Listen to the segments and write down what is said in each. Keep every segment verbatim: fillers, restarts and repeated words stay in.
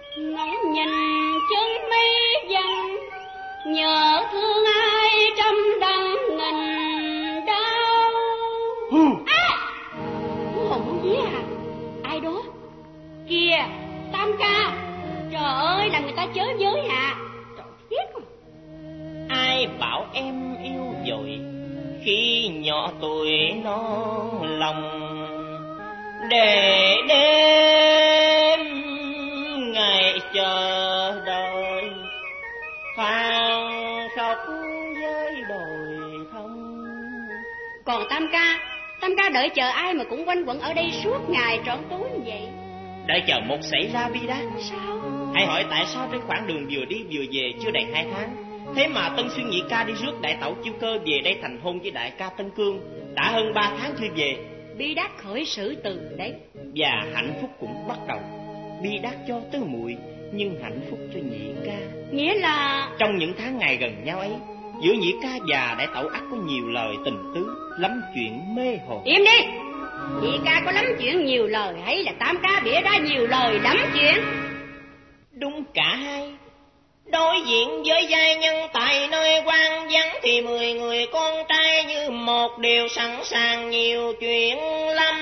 ngắm nhìn chân mấy dặm, nhớ thương ai trăm đắng nghìn đau. Ừ. À, hồn muốn vía à? Ai đó? Kìa, Tam ca. Trời ơi, là người ta chớ giới à. Trời tiếc mà. Ai bảo em yêu dội khi nhỏ tuổi non lòng, để đêm ngày chờ đợi than khóc với đồi thông. Còn Tam ca, Tam ca đợi chờ ai mà cũng quanh quẩn ở đây suốt ngày trọn tối như vậy? Đợi chờ một xảy ra bi đát. Sao? Hãy hỏi tại sao trên khoảng đường vừa đi vừa về chưa đầy hai tháng, thế mà Tân Xuyên Nhị ca đi rước đại tẩu Chiêu Cơ về đây thành hôn với đại ca Tân Cương, đã hơn ba tháng chưa về. Bi đát khởi xử từ đấy. Và hạnh phúc cũng bắt đầu. Bi đát cho tứ muội, nhưng hạnh phúc cho Nhị ca. Nghĩa là trong những tháng ngày gần nhau ấy, giữa Nhị ca và đại tẩu ắt có nhiều lời tình tứ, lắm chuyện mê hồn. Im đi. Nhị ca có lắm chuyện nhiều lời, hay là Tam ca bịa ra nhiều lời lắm chuyện? Đúng cả hai. Đối diện với giai nhân tại nơi quan vắng thì mười người con trai như một đều sẵn sàng nhiều chuyện lắm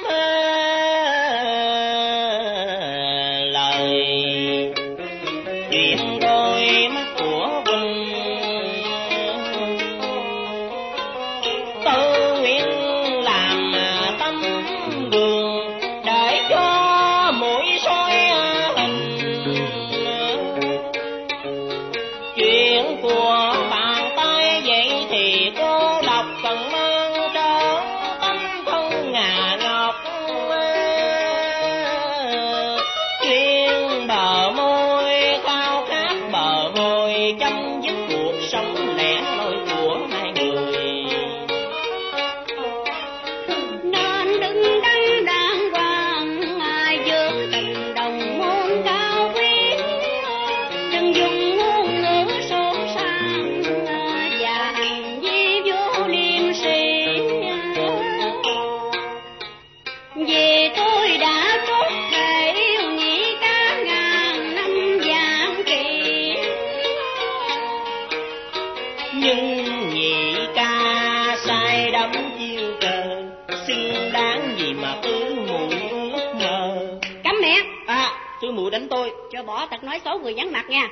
lời. Chuyện đôi mắt của Quỳnh tự nguyện làm tấm gương để cho mũi soi hình. Chuyện của bàn tay vậy thì cô đọc cần mang trớn tâm thân ngà ngọc. Chuyện bờ môi khao khát bờ môi chấm dứt cuộc sống lẻ loi của hai người. Nên đứng đắn đàng hoàng ai giữ tình đồng môn cao quý, đừng dùng ngôn ngữ sốt sang và hành vi vô liêm sỉ. Vì tôi đã chốt thề yêu Nhị ca ngàn năm vạn kỷ, Nhưng Nhị ca sai đắm Chiêu Cơ, xứng đáng gì mà tứ muội ước mơ. cấm miệng. À, tứ muội đánh tôi. Cho bỏ tật nói xấu người vắng mặt nha.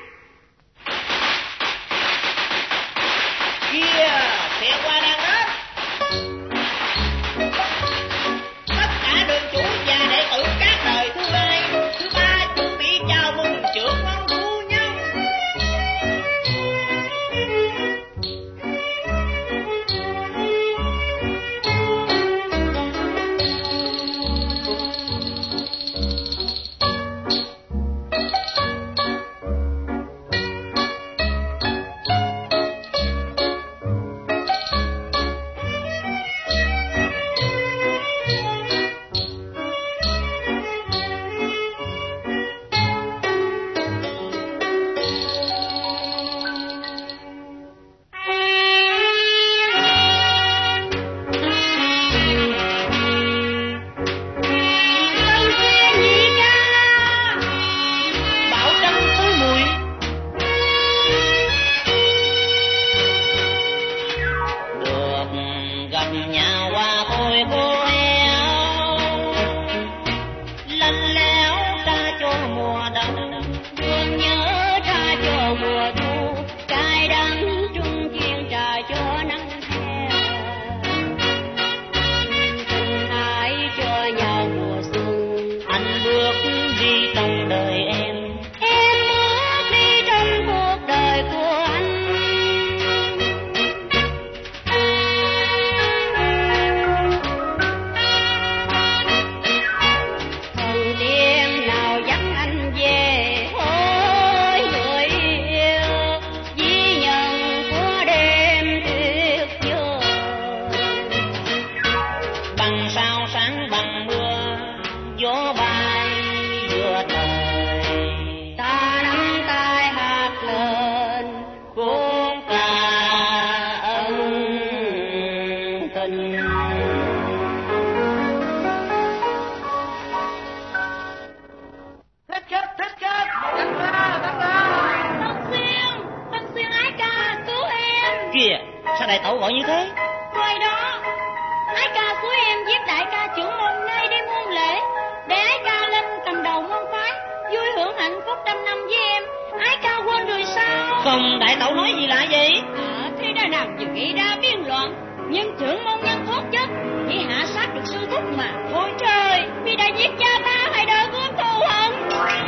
Kia, xe qua đang đến. Tất cả đường chủ và đệ tử các đời thứ hai, thứ ba chuẩn bị chào mừng trưởng môn phu nhân. sao đại tẩu gọi như thế? Coi đó, ái ca suối em giết đại ca trưởng môn ngay đêm hôn lễ, để ái ca lên cầm đầu môn phái, vui hưởng hạnh phúc trăm năm với em. Ái ca quên rồi sao? Không, đại tẩu nói gì lạ vậy? À, thế đã nào vừa gây ra biên loạn, nhưng trưởng môn nhân thoát chết, chỉ hạ sát được sư thúc mà. Ôi trời, vì đã giết cha ta, hãy đợi gươm thù hận.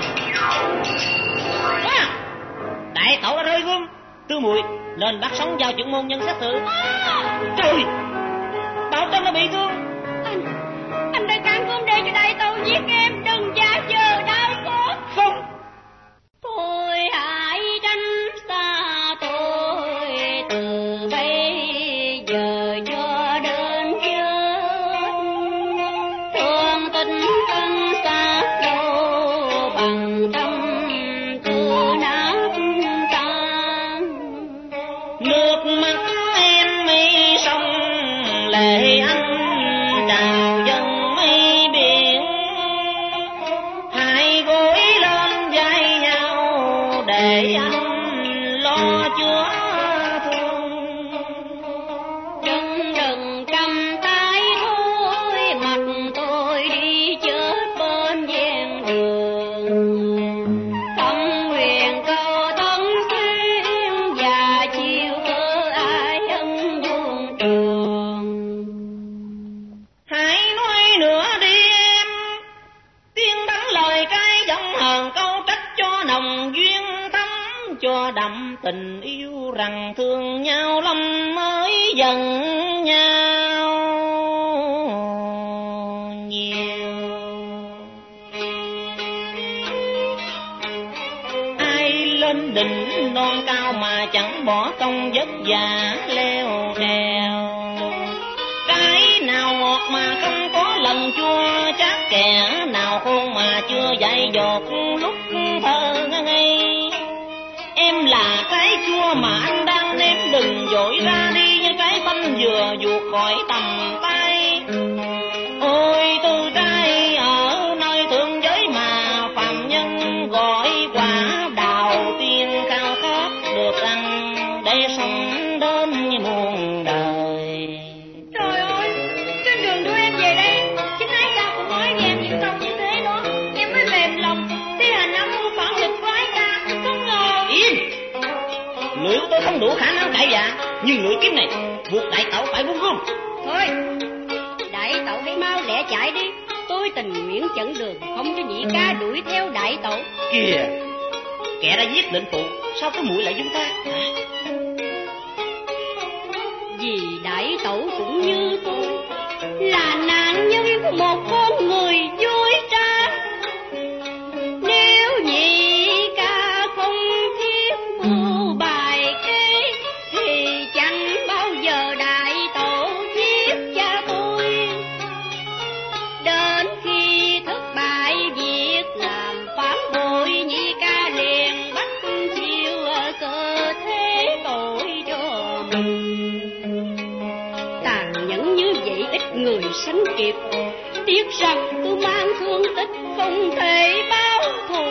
À, đại tẩu đã rơi gươm. Tư muội nên bắt sống giao trưởng môn nhân xét xử. À, trời, Bảo Trân đã bị thương. Anh, anh đã cản gươm để cho đại tẩu giết em, đừng giả vờ đau xót. Không. Thôi hãy tránh xa tôi từ bây giờ cho đến chết, thương tình thân xa đâu bằng tâm tư nát tan. Nước mắt em mi sông lệ anh trào dâng mây biển, hai gối lên vai nhau để anh lo chữa thương. Đừng đừng cầm tay thôi, mặt tôi đi chết bên ven đường, tâm nguyện cầu tấn xuyên và chiều cơ ai ân vuông trường. Hãy nói nữa đi em, tiếng đắng lời cay giọng hờn câu trách cho nồng duyên thắm, cho đậm tình yêu rằng thương nhau lắm mới dần nhau nhiều. Ai lên đỉnh non cao mà chẳng bỏ công vất vả leo trèo, cái nào ngọt mà không có lần chua chát, kẻ nào khôn mà chưa dạy dột lúc thơ ngây. Em là cái chua mà anh đang nếm, đừng vội ra đi như cái bánh vừa vuột khỏi tầm tay. Ôi tư trai ở nơi thượng giới mà phàm nhân gọi quả đào tiên, khao khát được ăn để sống đến như muôn đời. Trời ơi, trên đường đưa em về đây, chính ái ca cũng nói với em những câu như thế đó, em mới mềm lòng thi hành âm mưu phản nghịch của ái ca. Không ngờ. Im! Lưỡi của tôi không đủ khả năng cãi dạ, nhưng lưỡi kiếm này buộc đại tẩu phải buông gươm. Thôi, đại tẩu hãy mau lẹ chạy đi, tôi tình nguyện chặn đường, không cho nhị ca đuổi theo đại tẩu. Kìa, kẻ đã giết lệnh phụ, sao cái mũi lại chúng ta? À? Vì đại tẩu cũng như tôi, là nạn nhân của một con người dối trá. Nếu nhị ca không thiết mưu bài kế, thì chẳng bao giờ đại tẩu giết cha tôi. Đến khi thất bại việc làm phản bội, nhị ca liền bắt chịu cơ thế tội cho mình. Tàn nhẫn như vậy ít người sánh kịp, tiếc rằng tôi mang thương tích không thể báo thù.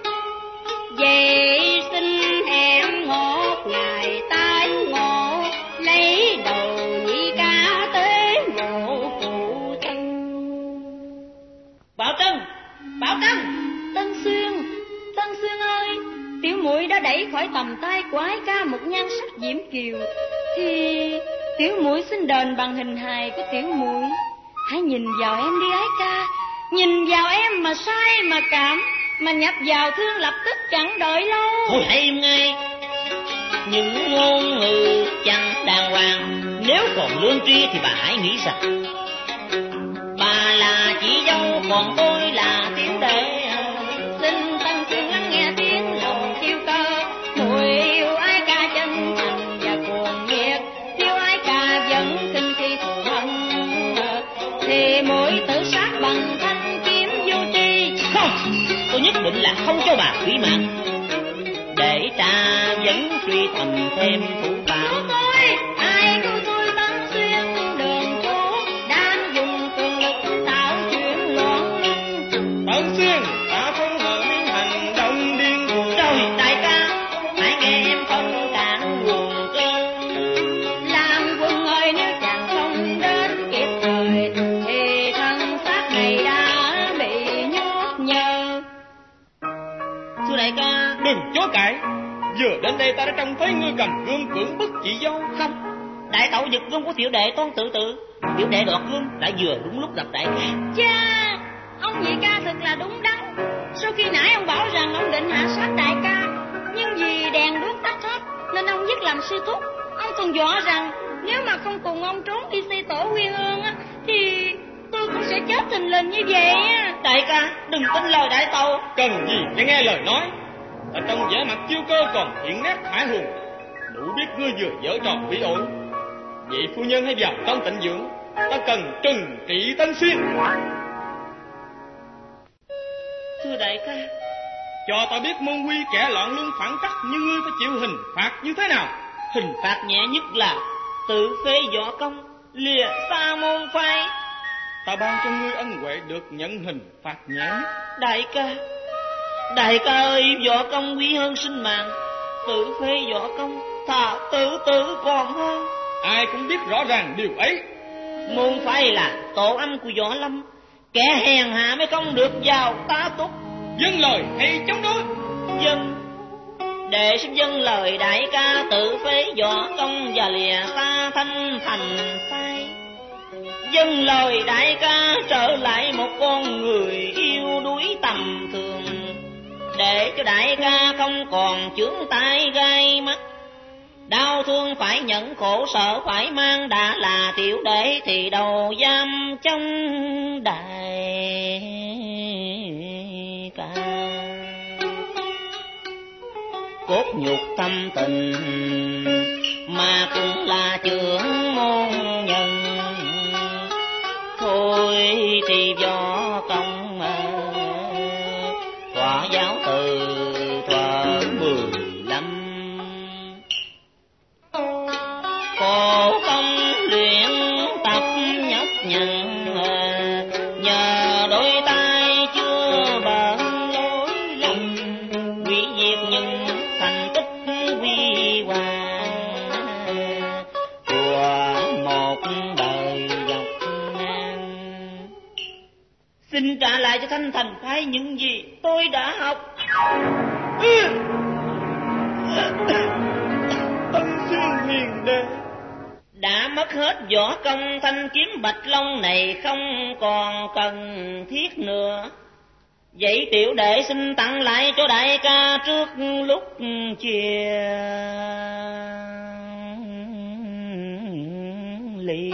Vậy xin hẹn ngọt ngày tái ngộ, lấy đầu nhị ca tế mộ phụ thân. Bảo Trân, Bảo Trân. Tân Xuyên, Tân Xuyên ơi, tiểu muội đã đẩy khỏi tầm tay của ái ca một nhan sắc diễm kiều, thì tiểu muội xin đền bằng hình hài của tiểu muội. Hãy nhìn vào em đi ái ca, nhìn vào em mà say mà cảm, mà nhập vào thương lập tức chẳng đợi lâu. Thôi hãy im ngay, những ngôn ngữ chẳng đàng hoàng, nếu còn lương tri thì bà hãy nghĩ rằng bà là chị dâu còn tôi là tiểu đệ. Xin Tân Xuyên lắng nghe tiếng lòng tiêu cơ, muội yêu ái ca chân thành và cuồng nhiệt, yêu ái ca vẫn khinh khi thù hận, thì muội tự sát bằng thanh kiếm vô tri. Không, tôi nhất định là không cho bà hủy mạng, để ta vẫn truy thầm thêm thủ phạm. Tôi, ai cứu tôi Tân Xuyên đường phố, đang dùng cường lực tạo chuyện loạn luân. Tân Xuyên, ta không ngờ những hành động điên cuồng. Trời đại ca, hãy nghe em không cản nguồn cơn, Làm Thưa đại ca. Đừng chối cãi. Vừa đến đây ta đã trông thấy ngươi cầm gươm cưỡng bức chị dâu. Không, đại tẩu giật gươm của tiểu đệ toan tự tử. Tiểu đệ đoạt gươm lại vừa đúng lúc gặp đại ca. Cha, ông nhị ca thật là đúng đắn. Sau khi nãy ông bảo rằng ông định hạ sát đại ca, nhưng vì đèn đuốc tắt hết nên ông dứt làm sư thúc. Ông còn dọa rằng nếu mà không cùng ông trốn đi xây tổ quy ương á, thì tôi cũng sẽ chết thình lình như vậy á. Đại ca, đừng tin lời đại tẩu. Cần gì phải nghe lời nói. Ở trong vẻ mặt chiêu cơ còn hiện nét hãi hùng, đủ biết ngươi vừa giở trò bị ổi. Vậy phu nhân hãy vào trong tịnh dưỡng, ta cần trừng trị Tân Xuyên. Thưa đại ca. Cho ta biết môn quy kẻ loạn luân phản trắc như ngươi phải chịu hình phạt như thế nào. Hình phạt nhẹ nhất là tự phế võ công, lìa xa môn phái. Ta ban cho ngươi ân huệ được nhận hình phạt nhẹ nhất. Đại ca, đại ca ơi, võ công quý hơn sinh mạng. Tự phế võ công, thà tự tử còn hơn. Ai cũng biết rõ ràng điều ấy. Môn phái là tổ âm của võ lâm, kẻ hèn hạ mới không được vào tá túc. Dâng lời hay chống đối? Dân. Để xin dâng lời đại ca tự phế võ công và lìa xa thanh thành phái. Dâng lời đại ca trở lại một con người yêu đuối tầm thường, để cho đại ca không còn chướng tai gai mắt. Đau thương phải nhận, khổ sở phải mang, đã là tiểu đệ thì đầu giam trong đại ca. Cốt nhục tâm tình mà cũng là trưởng môn nhân, thôi thì võ công thỏa giáo từ thuở mười lăm. Khổ công luyện tập nhọc nhằn, nhờ đôi tay chưa bận lối lầm, quý diệt những thành tích huy hoàng của một đời dọc ngang. Xin trả lại cho thanh thành phái những gì tôi đã học. Tân Xuyên hiền đệ, đã mất hết võ công, thanh kiếm bạch long này không còn cần thiết nữa. Vậy tiểu đệ xin tặng lại cho đại ca trước lúc chia ly,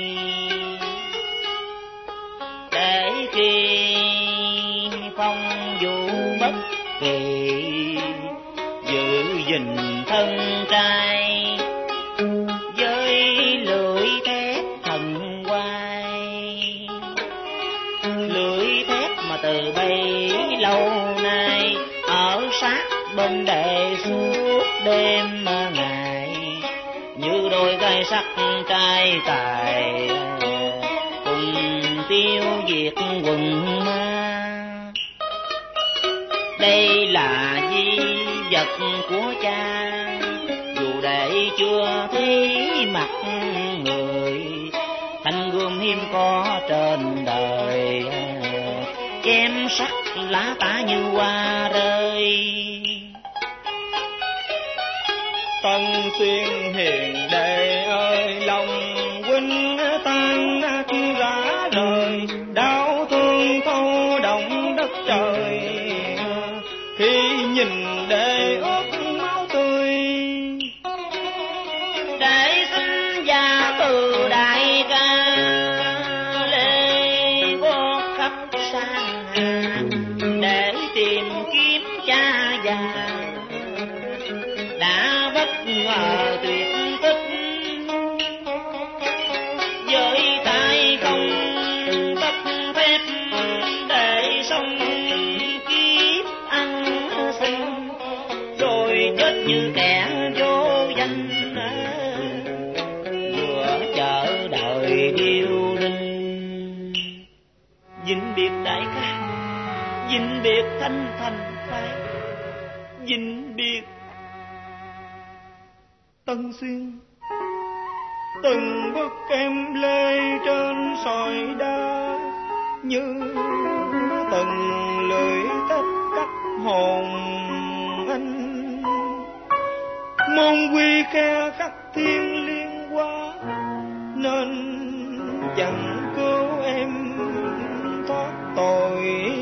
để khi phong vũ bất kỳ giữ gìn thân trai với lưỡi thép thần quay. Lưỡi thép mà từ bấy lâu nay ở sát bên đệ suốt đêm ngày, như đôi cây sắt trai tài cùng tiêu diệt quần ma. Đây là di vật của cha, dù đệ chưa thấy mặt người, thanh gươm hiếm có trên đời, chém sắc lá tả như hoa rơi. Tân Xuyên hiền đệ ơi, lòng huynh tan nát rã rời, đau thương thâu động đất trời, khi nhìn đệ ướt máu tươi. Để xin gia từ đại ca lê vô khắp sang hà, để tìm kiếm cha già đã bất ngờ tuyệt tích. Với tay không tất phép để sống kiếp ăn xin, rồi chết như kẻ vô danh, vừa chờ đợi điêu linh. Vĩnh biệt đại ca, vĩnh biệt thanh thành phái, vĩnh biệt Tân Xuyên. Từng bước em lê trên sỏi đá, như từng lưỡi thép cắt hồn môn quy kha khắc thiên liên hoa, nên chẳng cứu em thoát tội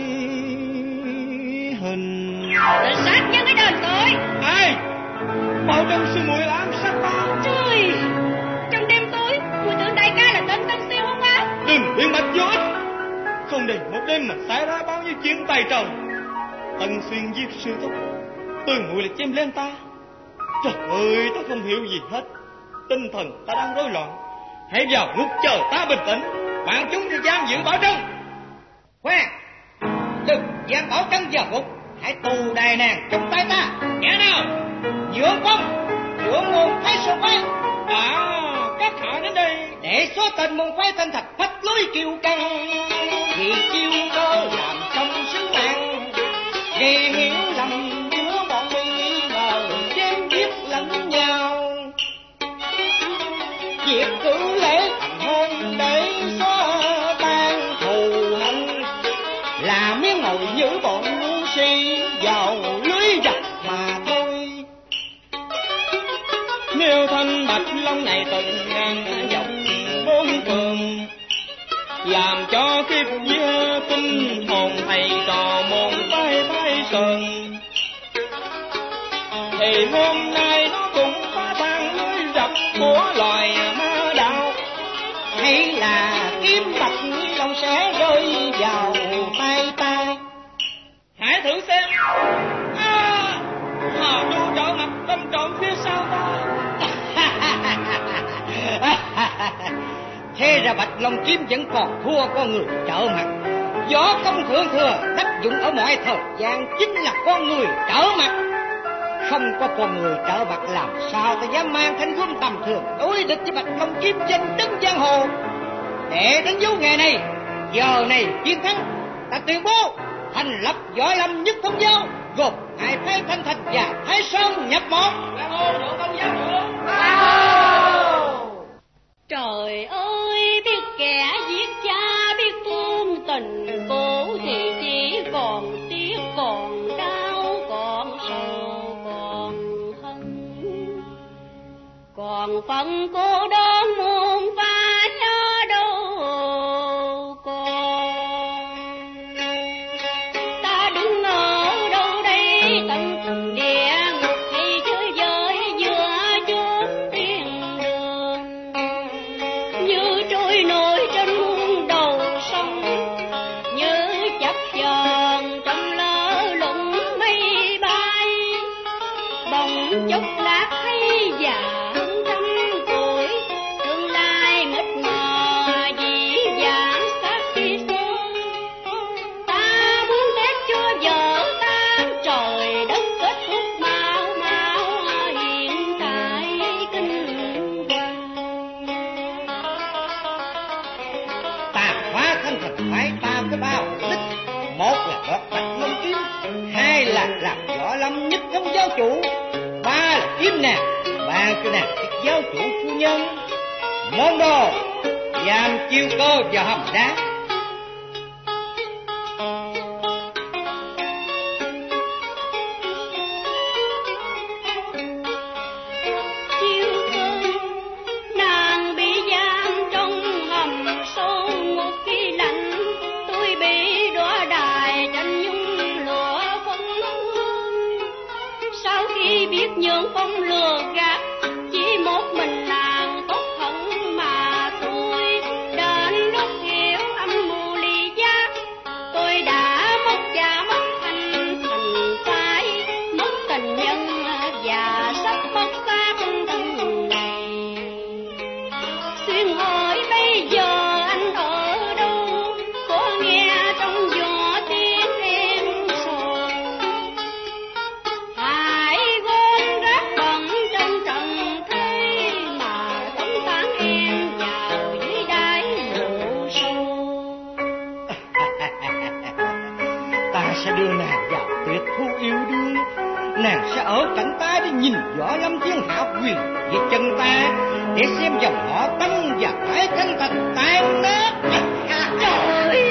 hình. Tự sát nhân cái đền tội. Ai? Bảo Trân sư muội ám sát ta. Trời, trong đêm tối mùi tưởng đại ca là tên Tân Siêu không á? Đừng biện bạch vô ích. Không để một đêm mà xảy ra bao nhiêu chuyện tay trời. Tân Xuyên giết sư thúc, Tương muội là chém lên ta. Trời ơi, ta không hiểu gì hết. Tinh thần ta đang rối loạn. Hãy vào ngục chờ ta bình tĩnh. Bạn chúng sẽ giam giữ Bảo Trân. Khoan, đừng giam Bảo Trân vào ngục. Hãy tù đài nàng trong tay ta. Kẻ nào? Dưỡng Phong, dưỡng môn Thái Sơn Phái. À, các hạ đến đây để xóa tên môn phái Thanh Thạch phách lối kiêu căng. Vì chiêu cơ làm xong sứ mạng, gây hiểu lầm giữa bọn nghi ngờ, chém giết lẫn nhau. Việc cử lễ thành hôn để xóa tan thù hận, là miếng mồi giữ bọn ngu si vào lưới giặc mà thôi. Nếu thanh bạch long này từng ngàn dọc bốn phường, làm cho kiếp vía tinh hồn thầy trò môn phái Thái Sơn, thì hôm nay nó cũng phá tan lưới giặc của loài ma đạo. Hay là kiếm bạch long sẽ rơi vào tay ta. Hãy thử xem. À, Hà Du trợ mặt đâm trộm phía sau ta. Thế ra Bạch Long Kiếm vẫn còn thua con người trợ mặt. Võ công thượng thừa đắc dụng ở mọi thời gian chính là con người trợ mặt. Không có con người trợ mặt làm sao ta dám mang thanh gươm tầm thường đối địch với Bạch Long Kiếm danh đứng giang hồ. Để đánh dấu ngày này, giờ này chiến thắng, ta tuyên bố thành lập Võ Lâm Nhất Thống Giáo, gồm hai phái Thanh Thạch và Thái Sơn nhập một. Trời ơi, biết kẻ giết cha, biết thương tình cô, thì chỉ còn tiếc, còn đau, còn sầu, còn hận, còn phần cô đơn muôn pha nhớ đâu còn. Ta đứng ở đâu đây, tận cùng địa ngục hay chơi với giữa chốn thiên đường, như trôi nổi trên muôn đầu sông, như chập chờn trong lỡ lụng mây bay, bỗng chốc lát hay già hơn trăm tuổi, tương lai mịt mờ dĩ vãng sát khi xưa. Ta muốn thét cho vợ tan, trời đất kết thúc mau mau hiện tại kinh hoàng. Tàn phá Thanh Thạch phái ta có ba mục đích: một là đoạt Bạch Long Kiếm, hai là làm Võ Lâm Nhất Thống Giáo chủ, ba là kiếm nàng, ban cho nàng chức giáo chủ phu nhân. Môn đồ giam chiêu cơ vào hầm đá. Chiêu cơ nàng bị giam trong hầm sâu, một khi lạnh tôi bị đọa đài tranh nhung lụa phân hương. Sau khi biết nhượng phong lừa gạt, chỉ một mình nàng tốt hận mà thôi. Đến lúc hiểu âm mưu ly giác, tôi đã mất cha mất anh thành phái, mất tình nhân và sắp mất xác thân này. Xuyên hỏi bây giờ anh ở đâu, có nghe trong gió tiếng em sầu. Hãy gom rác bẩn trong trần thế, mà tống tán em vào dưới đáy mộ sâu. Ta sẽ đưa nàng vào tuyệt thu yêu đương. Nàng sẽ ở cạnh ta để nhìn Võ Lâm thiên hạ quyền với chân ta, để xem dòng họ Tân và phái Thanh Thạch tan nát. Trời ơi!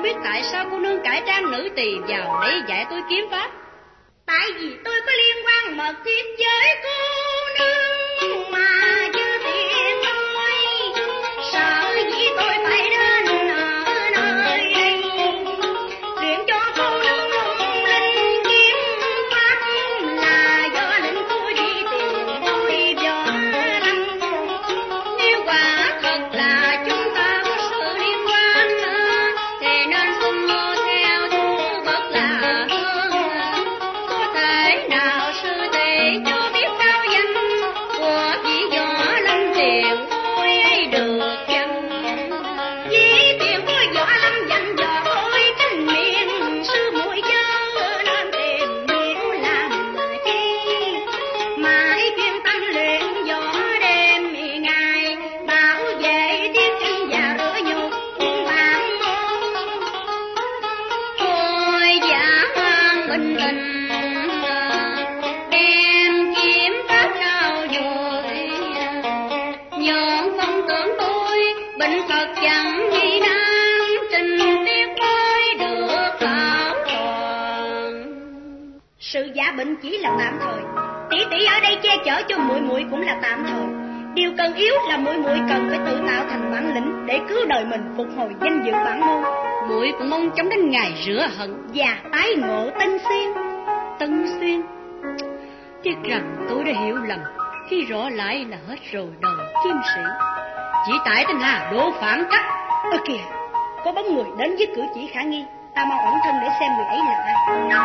biết tại sao cô nương cải trang nữ tỳ vào để dạy tôi kiếm pháp. Tại vì tôi có liên quan mật thiết với cô nương mà chưa tiện nói, sợ dĩ tôi phải đến ở nơi đây luyện cho cô nương lung linh kiếm pháp, là do lệnh tôi đi tìm tôi võ lâm. Nếu quả thật là chúng ta có sự liên quan thì nên cùng nhau theo thu thật là hơn. Có thể nào sư tỷ cho biết cao danh của vị võ lâm tiền bối ấy được chăng? Vì tiền bối võ lâm dặn dò tôi canh miệng sư muội chớ nên tìm hiểu làm chi, mãi chuyên tâm luyện võ đêm ngày, bảo vệ tiết chân và rửa nhục bản môn. Thôi giả hoang bình tình đem kiếm pháp nào rồi, nhộn phong tưởng tôi bệnh Phật chẳng gì đang trình tiết tôi được bảo toàn. Sự giả bệnh chỉ là tạm thời, tỷ tỷ ở đây che chở cho muội muội cũng là tạm thời. Điều cần yếu là muội muội cần phải tự tạo thành bản lĩnh để cứu đời mình, phục hồi danh dự bản môn. Muội cũng mong chóng đến ngày rửa hận và tái ngộ Tân Xuyên. Tân Xuyên, tiếc rằng tôi đã hiểu lầm khi rõ lại là hết rồi đời kiếm sĩ. Chỉ tại tên là Đỗ Phạm Trắc. Ơ kìa, có bóng người đến với cử chỉ khả nghi, ta mau ẩn thân để xem người ấy là ai.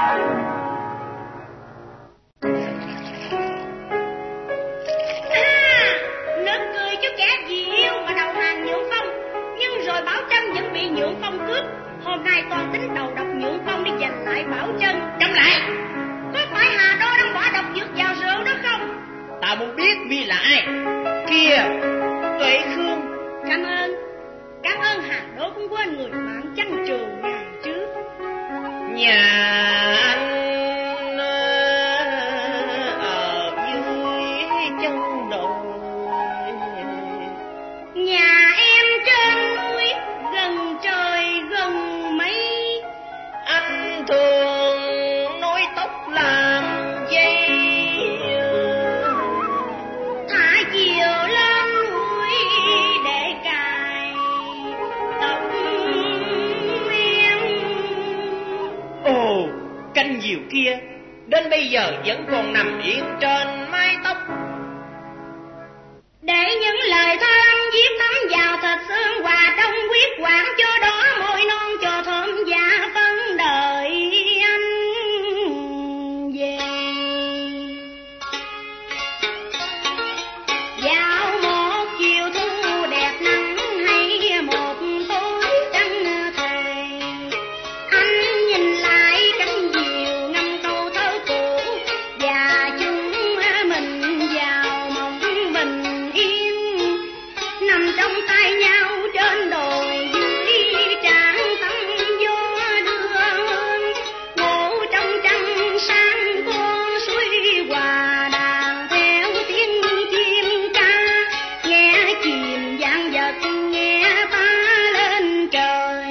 À, nực cười cho kẻ vì yêu mà đầu hàng Nhượng Phong, nhưng rồi Bảo Trân vẫn bị Nhượng Phong cướp. Hôm nay toàn tính đầu độc Nhượng Phong để giành lại Bảo Trân. Câm lại! Có phải Hà Đô đang bỏ độc dược vào rượu đó không? Ta muốn biết Vi là ai. Kìa, Tuệ Khương. Cảm ơn. Cảm ơn Hà Đô cũng quên người bạn chăn trường ngày trước. Nhà anh ở dưới chân đồi, nhà em trên núi gần trời gần mây. anh thường nối tóc làm dây, Thả chiều lên núi để cài tóc em. ồ, canh diều kia đến bây giờ vẫn còn nằm yên trên mái tóc. Để những lời than viết thấm vào thịt xương hòa đông quyết quản cho đó môi non cho thơm và phấn đợi anh về. Vào một chiều thu đẹp nắng hay một tối trăng thề, anh nhìn lại cánh diều ngâm câu thơ cũ và chúng mình vào mộng bình yên, nằm trong tay nhau trên đồi dưới trảng tắm gió đưa hương, ngủ trong trăng sáng con suối hòa đàn theo tiếng chim ca, nghe chìm vang vật nghe phá lên trời.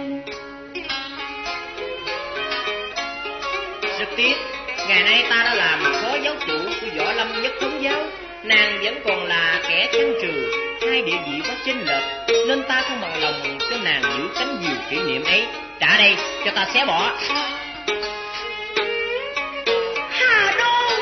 Rất tiếc, ngày nay ta đã làm phó giáo chủ của Võ Lâm Nhất Thống Giáo, nàng vẫn còn là kẻ chăn trừ, hai địa vị có chênh lệch, nên ta không bằng lòng cho nàng giữ cánh diều kỷ niệm ấy. Trả đây, cho ta xé bỏ. Hà Đô,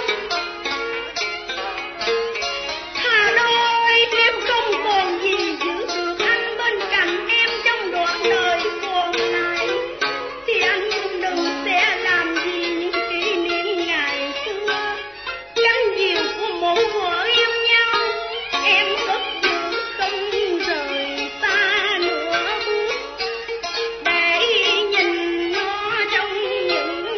Hà Đô ơi, em không còn gì giữ được anh bên cạnh em trong đoạn đời còn lại, thì anh đừng sẽ làm gì những kỷ niệm ngày xưa. Cánh diều của một thuở yêu nhau, em cất giữ không rời xa nửa bước, để nhìn nó trong những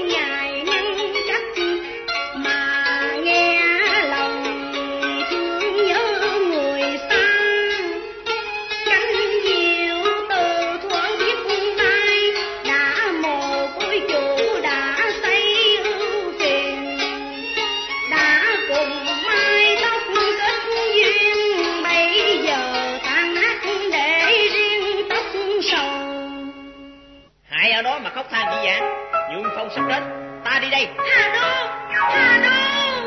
Hại ở đó mà khóc than gì vậy? Nhượng Phong sắp đến, ta đi đây. Hà Đô, Hà Đô.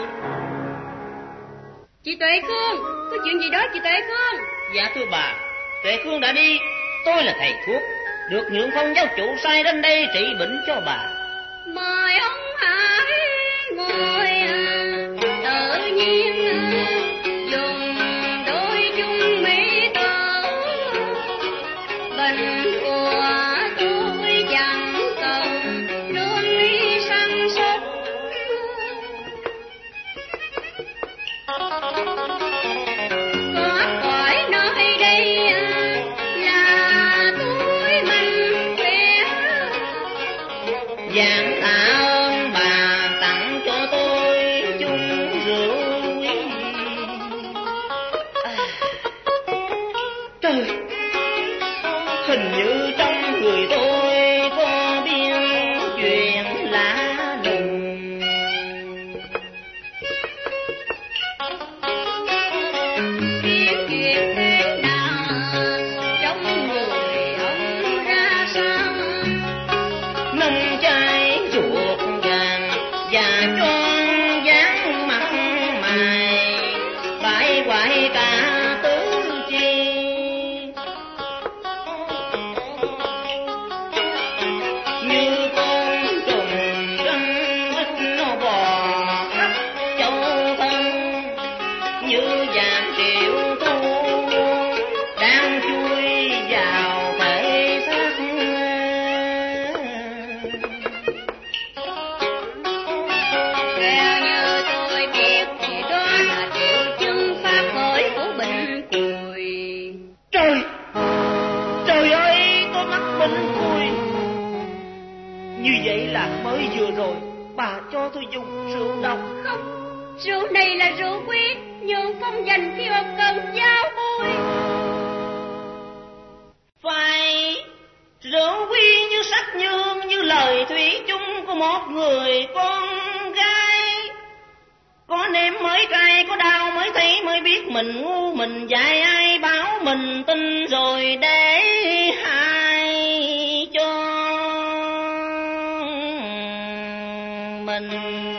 Chị Tuệ Khương, có chuyện gì đó chị Tuệ Khương? Dạ thưa bà, Tuệ Khương đã đi. Tôi là thầy thuốc, được Nhượng Phong giáo chủ sai đến đây trị bệnh cho bà. Mời ông hãy ngồi tự nhiên dùng đôi chung mỹ tơ. Bệnh của tôi chẳng cần nương ly săn sóc. Có khỏi nơi đây là tôi mạnh khỏe. Giảng tạ ơn bà tặng cho tôi chung rượu quý. À, trời, hình như trong người tôi có biết chuyện lạ lùng. Biết chuyện thế nào trong người ông ra sao? Nông trai ruột vàng và tròn dáng mặt mày, bãi quại cả tứ chi. Như con trùng răng ít nó bò khắp châu thân, như vàng triệu thu đang chui vào thể xác. Theo như tôi biết thì đó là triệu chứng phát khởi của bệnh cùi. Trời, trời ơi, tôi mắc bệnh cùi. Như vậy là mới vừa rồi bà cho tôi dùng rượu độc. Không, rượu này là rượu quý, Nhượng Phong dành khi ông cần giao bôi. Phải, rượu quý như sắc như hương, như lời thủy chung của một người con gái. Có nếm mới cay, có đau mới thấy, mới biết mình ngu mình dại, ai bảo mình tin rồi để hại cho mình.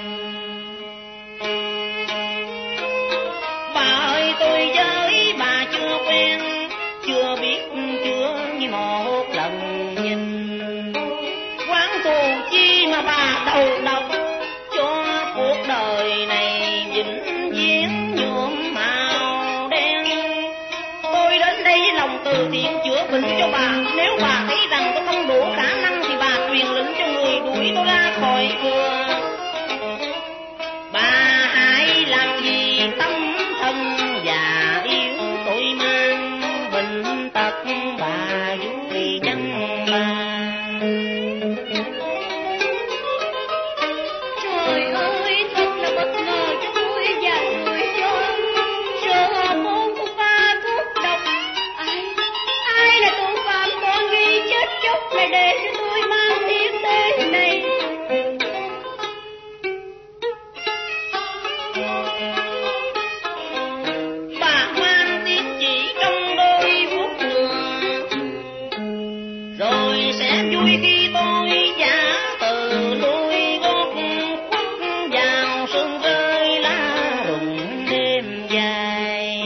Bà ơi, tôi với bà chưa quen, chưa biết, chưa như một lần nhìn. Quán thù chi mà bà đầu độc, cho cuộc đời này vĩnh viễn nhuộm màu đen. Tôi đến đây với lòng từ thiện chữa bệnh cho bà. Nếu bà thấy rằng tôi không đủ khả năng thì bà truyền lệnh cho người đuổi tôi ra khỏi cửa. Bà hãy làm gì tâm thân già yếu, tôi mang bệnh tật bà vui chân bà. Trời ơi, thật là bất ngờ cho tôi và người chồng. Sợ môn của pha thuốc độc. Ai, ai là tội phạm con ghi chết chóc lại để cho tôi mang tiếng tên này. Bà mang tiếng chỉ trong đôi phút nữa, rồi sẽ vui khi tôi giả từ lui gót khuất vào sương rơi lá rụng đêm dài.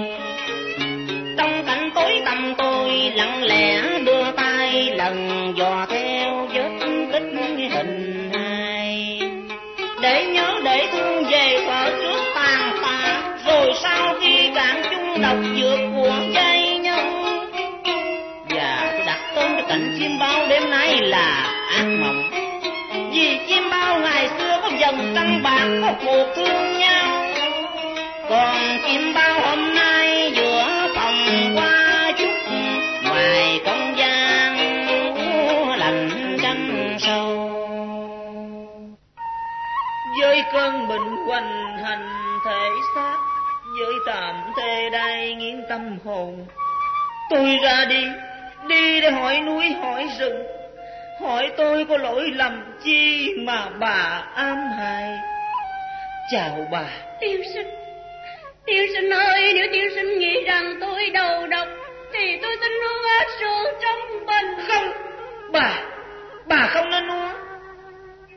Trong cảnh tối tăm tôi lặng lẽ đưa tay lần dò theo vết tích hình hài, để nhớ để thương về thuở trước tàn phá, rồi sau khi cạn chung độc dược của giai nhân. Và tôi đặt tên cho cảnh chim bao đêm nay là ác mộng, vì chim bao ngày xưa có dòng trăng bạc, có cuộc thương nhau. Còn chim bao hôm nay giữa phòng qua chút, ngoài công gian lạnh trăng sâu. Với cơn bệnh hoành hành thể xác, với tạm thê đai nghiến tâm hồn, tôi ra đi, đi để hỏi núi hỏi rừng, hỏi tôi có lỗi lầm chi mà bà ám hại. Chào bà. Tiên sinh, tiên sinh ơi, nếu tiên sinh nghĩ rằng tôi đầu độc thì tôi xin uống hết rượu trong bình. Không, bà,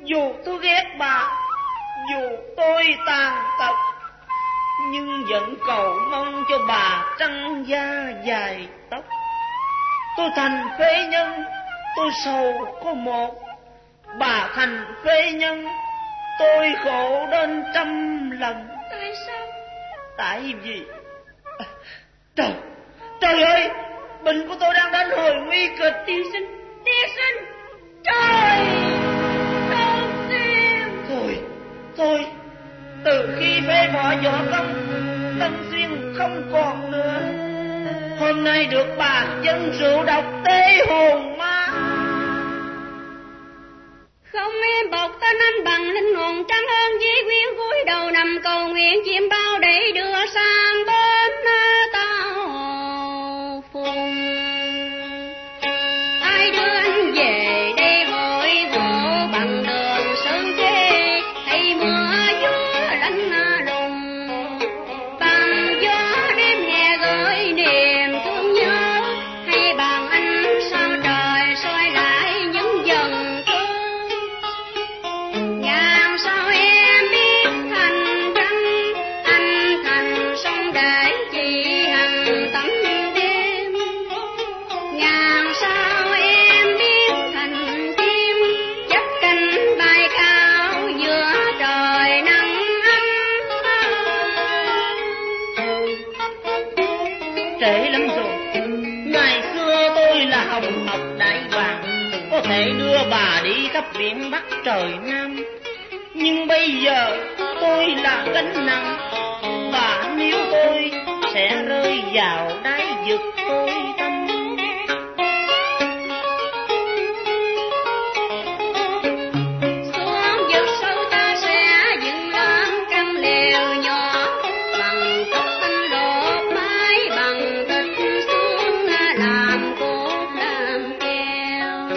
Dù tôi ghét bà, dù tôi tàn tật, nhưng vẫn cầu mong cho bà trăng da dài tóc. Tôi thành phế nhân, tôi sầu có một, bà thành phế nhân, tôi khổ đến trăm lần. Tại sao? Tại vì Trời, trời ơi, bệnh của tôi đang đến hồi nguy kịch. Tiên sinh, tiên sinh, trời, Tân Xuyên. Thôi, thôi, từ khi phế bỏ võ công, Tân Xuyên không còn nữa. Hôm nay được bà dân rượu độc tê hồn ma. Không em bọc tên anh bằng linh hồn trắng hơn với quyến cúi đầu nằm cầu nguyện chim bao để đưa sang bên tao phùng. Ai đưa anh về đây hội ngộ bằng đường sơn chê hay mưa gió lạnh lùng, bằng gió đêm nghe gửi niềm thương nhớ, hay bằng ánh sao trời soi lại những dần thương. Ngàn sao em biết thành răng, anh thành sông để chỉ hằng tắm đêm. Ngàn sao em biết thành chim, chắp cánh bay cao giữa trời nắng ấm. Trễ lắm rồi, ngày xưa tôi là hồng học đại hoàng, có thể đưa bà đi khắp biển Bắc trời Nam. Nhưng bây giờ tôi là gánh nặng, bà nếu tôi sẽ rơi vào đáy vực tôi tâm. Xuống vực sâu ta sẽ dựng lên căn lều nhỏ, bằng tóc xanh lột mái, bằng thịt xuống làm cốt làm keo.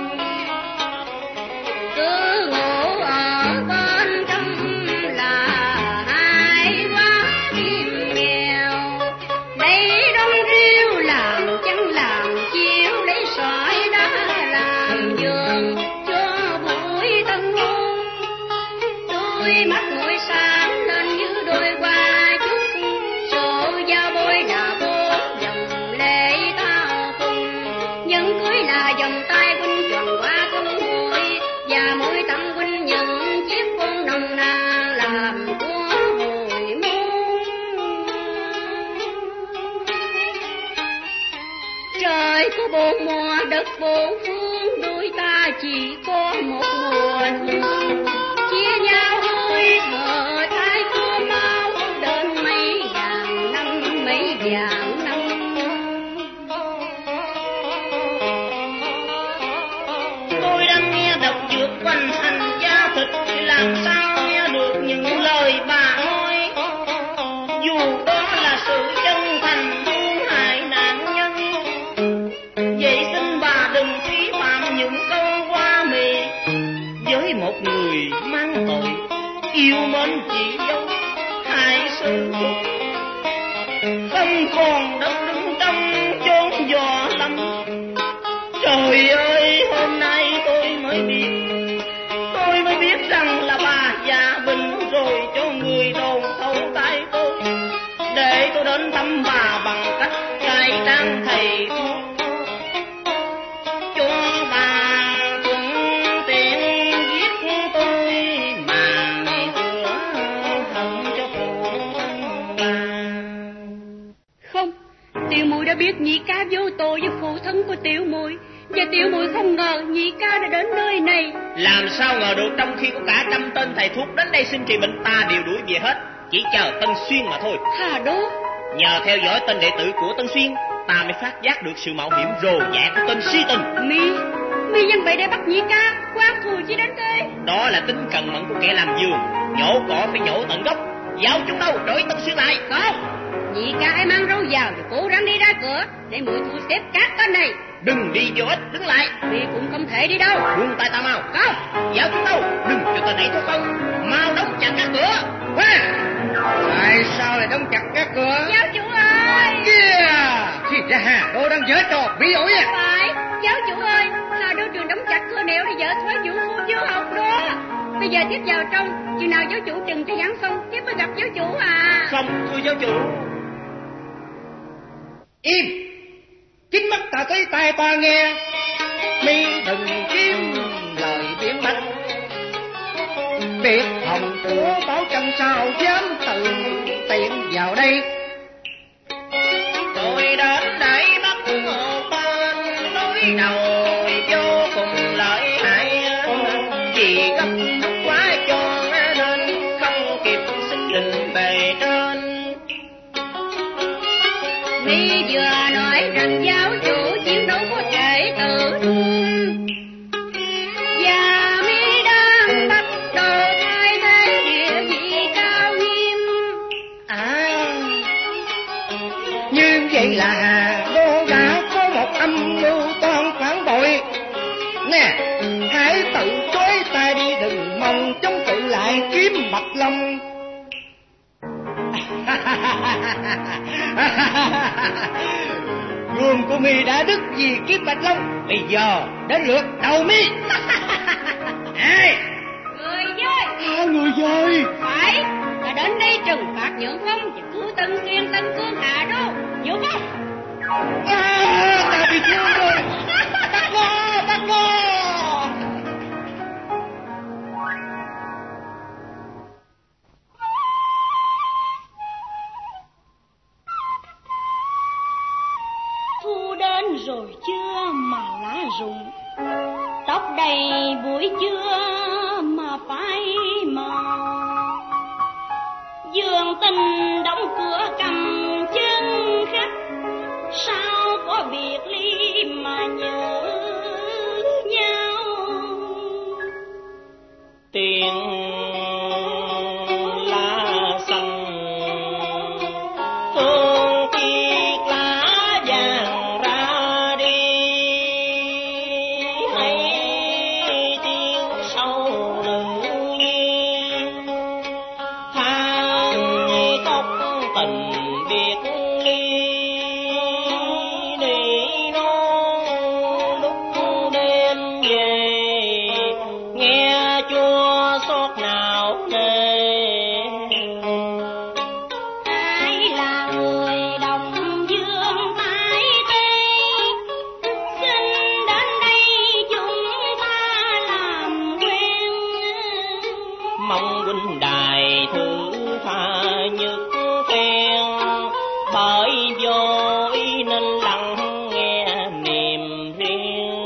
Cứ ngủ ở bên trong là hai quá kim nghèo, lấy đông riêu làm chăn làm chiếu, lấy sỏi đá làm giường cho buổi tân hôn. Đôi mắt nguội sáng lên như đôi hoa trúc, sổ giao bôi là bốn dòng lệ tao cùng. Nhân cưới là vòng tay huynh tròn qua thân môi, và mỗi tấm huynh nhận chiếc con nồng nàn làm của hồi môn. Trời có bốn mùa, đất bốn phương, đôi ta chỉ có một nguồn. Chia nhau hơi thở thái cơ mau, đến mấy ngàn năm, mấy vạn năm. Tôi đang nghe đọc dược quanh hành da thịt, làm sao nghe được những lời bà nói. Dù đó là sự chân thành thương hại nạn nhân, vậy xin bà đừng phí phạm những câu hoa mì với một người mang tội yêu mến chị dâu hai sư thúc. Không còn đất đứng trong chốn gió lâm. Trời ơi, hôm nay tôi mới biết, tôi mới biết rằng là bà già bệnh rồi cho người đồn thấu tay tôi, để tôi đến thăm bà bằng cách cai trang thầy thuốc, cho bà thuận tiện giết tôi mà ngày xưa hận cho phụ thân bà. Không, Tiểu Muội đã biết nhị ca vô tội với phụ thân của Tiểu Muội, và Tiểu Muội không ngờ nhị ca đã đến nơi này. Làm sao ngờ được, trong khi có cả trăm tên thầy thuốc đến đây xin trị bệnh, ta đều đuổi về hết, chỉ chờ Tân Xuyên mà thôi. Hà Đô, Nhờ theo dõi tên đệ tử của Tân Xuyên, ta mới phát giác được sự mạo hiểm rồ dã của tên si tình. mi mi dân vậy để bắt nhị ca, quan thù chi đến thế? Đó là tính cần mẫn của kẻ làm vườn, nhổ cỏ phải nhổ tận gốc. Giáo chúng đâu, đổi Tân Xuyên lại. Không, nhị ca hãy mang râu vào và cố gắng đi ra cửa để muội thu xếp các tên này. Đừng đi vô ích, đứng lại. Mi cũng không thể đi đâu. Buông tay ta mau. Không, Giáo chúng đâu, đừng cho tên ấy thoát không. Mau đóng chặt các cửa. Khoan, tại sao lại đóng chặt các cửa? giáo chủ ơi. Kìa, thì ra Hà Đô đang giở trò bí ổi à. Phải, giáo chủ ơi, Hà Đô trường đóng chặt cửa nẻo để vợ thoái vũ phu vô học đó. giờ tiếp vào trong, chừng nào giáo chủ trừng cho giảng xong tiếp mới gặp giáo chủ à. Không, thưa giáo chủ. Im, chính mắt ta thấy tai ta nghe, mi đừng kiếm lời biện bạch. Biệt hồng của Bảo Trân sao dám tự tiện vào đây. Tôi đến đây bắt một tên đối đầu vô cùng lợi hại, vì gấp rút quá cho nên không kịp xin đình bề trên. Mi vừa nói rằng giáo chủ chiến đấu có thể tự thương, và mi đang bắt đầu thay thế địa vị cao nghiêm. À, như vậy là cô đã có một âm mưu toan phản bội. Nè, hãy tự chối ta đi, đừng mong chống cự lại kiếm Bạch Long. Gươm của mi đã đứt vì kiếm Bạch Long, bây giờ đến lượt đầu mi. Ai? Người dơi. À, người dơi. Phải, là đến đây trừng phạt Nhượng Phong và cứu Tân Kiên Tân Cương Hạ Đô, hiểu không? À, ta bị thương rồi. Bắt lo, bắt lo. Thu đến rồi chưa mà lá rụng, tóc đầy buổi trưa mà phai màu. Dương Tình đóng cửa cầm chân khách, sao có biệt ly mà nhớ nhau. Tiếng lá xanh thương tiếc lá vàng ra đi, hãy tiếng sâu nữ nhi than tóc tình biệt ly. Để nó lúc đêm về nghe chua xót nào nề. Ai là người đồng dương tái tê, xin đến đây chúng ta làm quen. Mong huynh đài thứ tha nhất phen, bởi vô ý nên lặng nghe niềm riêng.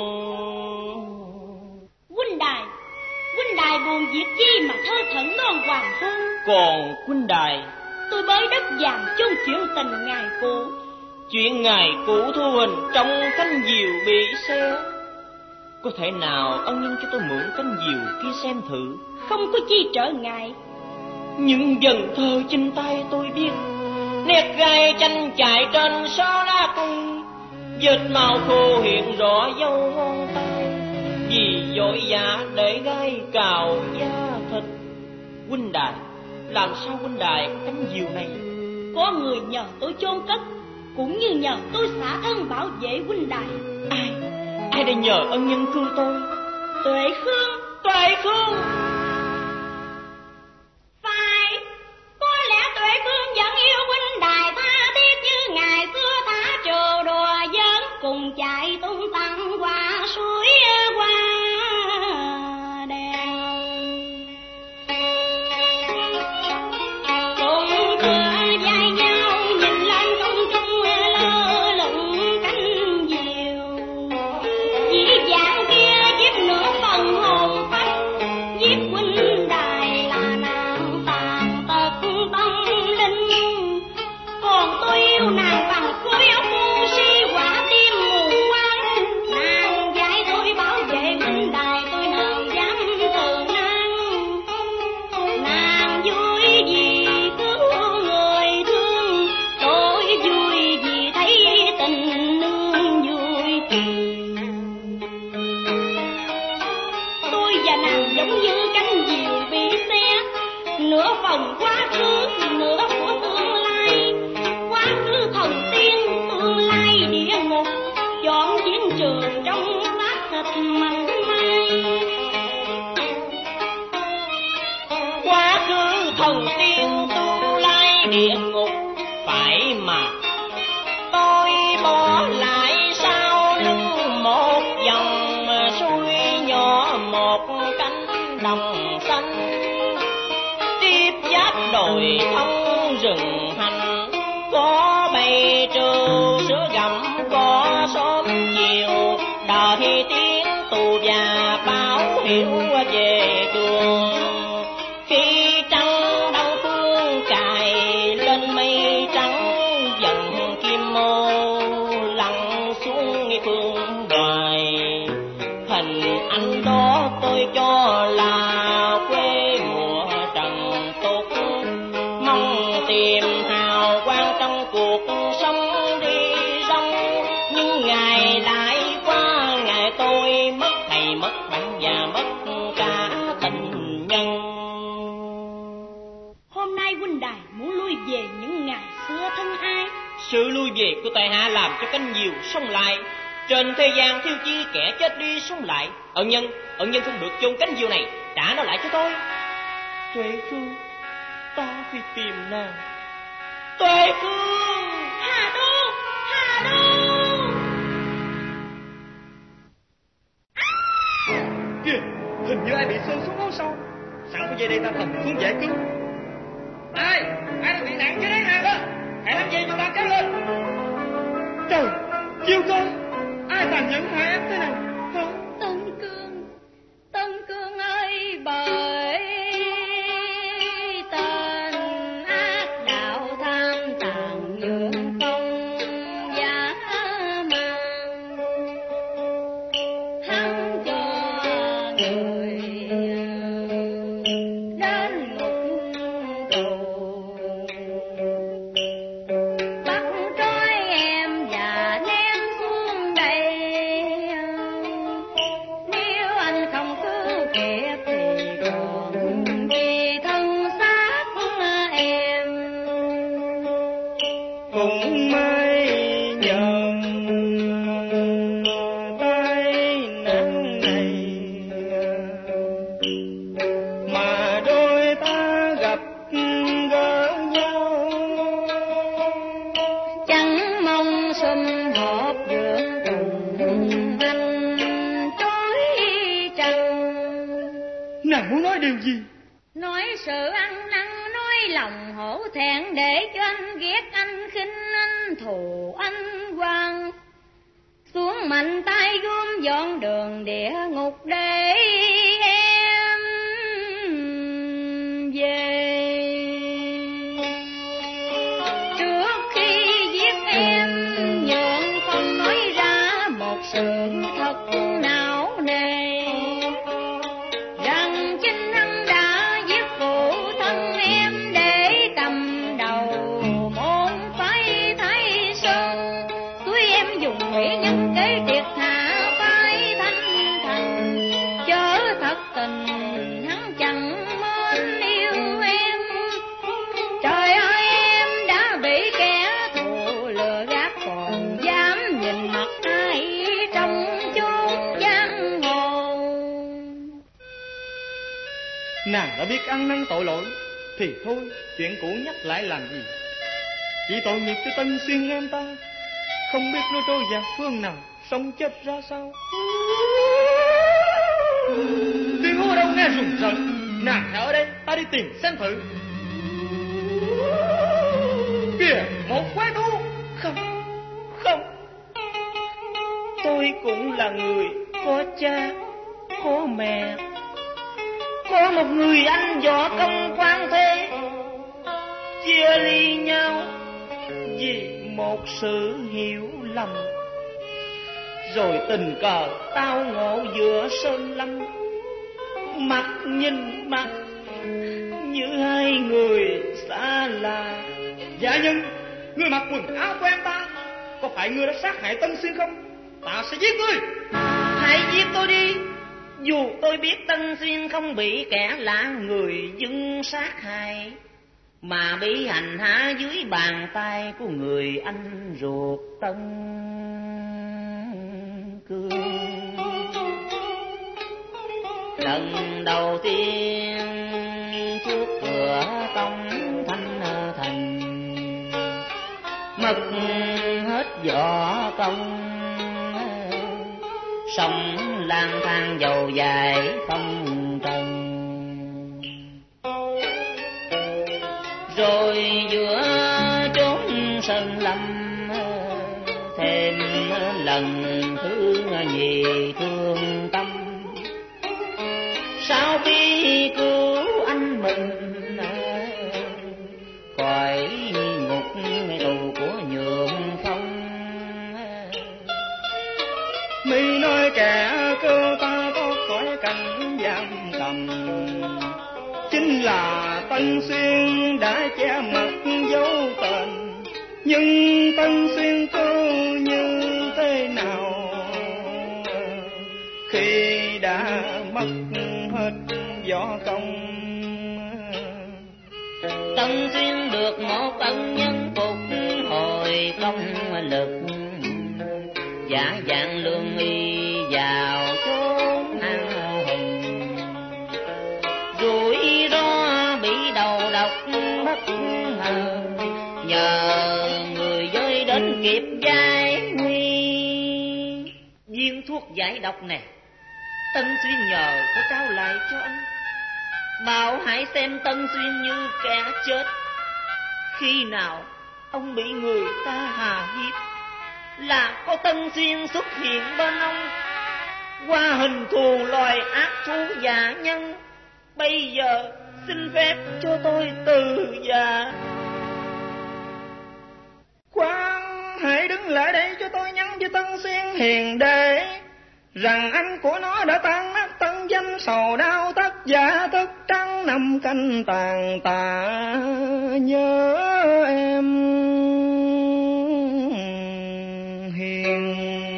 Huynh đài, huynh đài buồn việc chi mà thơ thẩn non hoàng hôn. Còn huynh đài, Tôi bới đất vàng chung chuyện tình ngày cũ. chuyện ngày cũ thu hình trong cánh diều bị xé. Có thể nào ân nhân cho tôi mượn cánh diều kia xem thử? Không có chi trở ngại. Những dần thơ trên tay tôi biết, nét gai tranh chạy trên số lá cây, vết màu khô hiện rõ dấu ngón tay, vì vội vã để gai cào da thịt. Huynh đài, làm sao huynh đài có cánh diều này? Có người nhờ tôi chôn cất, cũng như nhờ tôi xả thân bảo vệ huynh đài. Ai? Ai đã nhờ ân nhân cứu tôi? Tuệ Khương. Tuệ Khương. Phải, có lẽ Tuệ Khương vẫn yêu huynh đài tha thiết như ngày xưa thả trò đùa giỡn, cùng chạy tung tăng qua suối qua đèo. Cùng cửa vai nhau nhìn lên không trung lơ lửng cánh diều, dĩ dàng kia giúp nửa phần hồn phách, giúp huynh đài là nàng tàn tật tâm linh. Còn tôi yêu nàng bằng khối óc ngu si quả tim mù quáng, nàng dạy tôi bảo vệ huynh đài tôi nào dám từ nan. Nàng vui vì cứu người thương, tôi vui vì thấy tình nương vui cười. Tôi và nàng giống như cánh diều bị xé, nửa phần quá khứ, nửa của tương lai. Quá khứ thần tiên, tương lai địa ngục, chọn chiến trường trong xác thịt mặn may. thần tiên tương lai địa ngục phải mà tôi bỏ lại sau lưng một dòng suối nhỏ, một cánh đồng xanh tiếp giáp đồi thông rừng hành, có bầy trâu sữa gặm, có sớm chiều đợi tiếng tù và báo hiệu về trường. Khi trăng đông phương cài lên mây trắng, dần kim mô lặn xuống phương đoài, hình ảnh đó tôi cho là quê mùa trần tục, mong tìm hào quang trong cuộc sống đi rong. Nhưng ngày lại qua ngày, tôi mất thầy mất bạn và mất cả tình nhân. Hôm nay huynh đài muốn lui về những ngày xưa thân ai? Sự lui về của tại hạ làm cho cánh diều sống lại. Trên thế gian thiếu chi kẻ chết đi sống lại. Ân nhân, ân nhân không được chôn cánh diều này, trả nó lại cho tôi. Tuệ Phương, ta phải tìm nàng. Tuệ Phương! Hà Đô! Hà Đô! Kìa, hình như ai bị xô xuống hố sâu. Sẵn có dây đây ta thần xuống giải cứu. Ai? Ai đã bị nạn dưới đáy hang đó? Hãy làm gì cho ta kéo lên. Trời, chiêu cơ, ai tàn nhẫn hại em thế này? Hả? Tân Cương, Tân Cương ơi, bởi tên ác đạo tham tàn nhượng công giá mang, hắn cho người đến ngục tù, bắt trói em và ném xuống đây. Nếu anh không cứu kịp thì còn gì thân xác em. Cũng may nhờ tai nạn này mà đôi ta gặp gỡ nhau, Chẳng mong sum họp giữa cùng anh trói trăng. Nàng muốn nói điều gì? Nói sự ăn năn, nói lòng hổ thẹn, để cho anh ghét anh, khinh anh, thù anh quan. Xuống mạnh tay gom dọn đường địa ngục để em về. Trước khi giết em, nhượng không nói ra một sự thật não nề, rằng chính anh đã giết phụ thân em để cầm đầu môn phái Thái Sơn. Tuy em dùng mỹ nhân kế triệt hạ phái Thanh Thành, chớ thật tình hắn chẳng mến yêu em. Trời ơi, em đã bị kẻ thù lừa gạt, còn dám nhìn mặt ai trong chốn giang hồ. Nàng đã biết ăn năn tội lỗi thì thôi, chuyện cũ nhắc lại làm gì. Chỉ tội nghiệp cho Tân Xuyên em ta, không biết nó trôi dạt phương nào, sống chết ra sao. Tiếng hú ở đâu nghe rùng rợn. Nàng hãy ở đây, ta đi tìm xem thử. Kìa, một quái thú. Không, không, tôi cũng là người có cha, có mẹ, có một người anh võ công quan thế. Chia ly nhau vì một sự hiểu lầm, rồi tình cờ tao ngộ giữa sơn lâm. Mặt nhìn mặt như hai người xa lạ. Dạ nhân, ngươi mặc quần áo của em ta, có phải ngươi đã sát hại Tân Xuyên không? Ta sẽ giết ngươi. Hãy giết tôi đi. Dù tôi biết Tân Xuyên không bị kẻ lạ người dưng sát hại, mà bị hành hạ dưới bàn tay của người anh ruột Tân Cương. Lần đầu tiên trước cửa công thanh thành, mất hết võ công, sống lang thang dầu dài không trần. Rồi giữa chốn sơn lâm thêm lần thứ nhì thương tâm, sau khi cứu anh mình khỏi ngục tù của Nhượng Phong. Mi nói kẻ cơ ta thoát khỏi cảnh giam cầm, chính là Tân Xuyên đã che mặt dấu tên. Nhưng Tân Xuyên cơ như thế nào khi đã mất hết võ công? Tân Xuyên được một ân nhân phục hồi công lực, giả dạng lương y vào chốn an hùng, rủi ro bị đầu độc bất ngờ, nhờ người giới đến kịp giải nguy. Viên thuốc giải độc này Tân Xuyên nhờ có trao lại cho anh. Bảo hãy xem Tân Xuyên như kẻ chết. Khi nào ông bị người ta hà hiếp là có Tân Xuyên xuất hiện bên ông, qua hình thù loài ác thú giả nhân. Bây giờ xin phép cho tôi từ già. Khoan, hãy đứng lại đây cho tôi nhắn với Tân Xuyên hiền đệ rằng anh của nó đã tan nát tân danh, sầu đau tất giả tất trắng năm canh tàn tạ nhớ em hiền.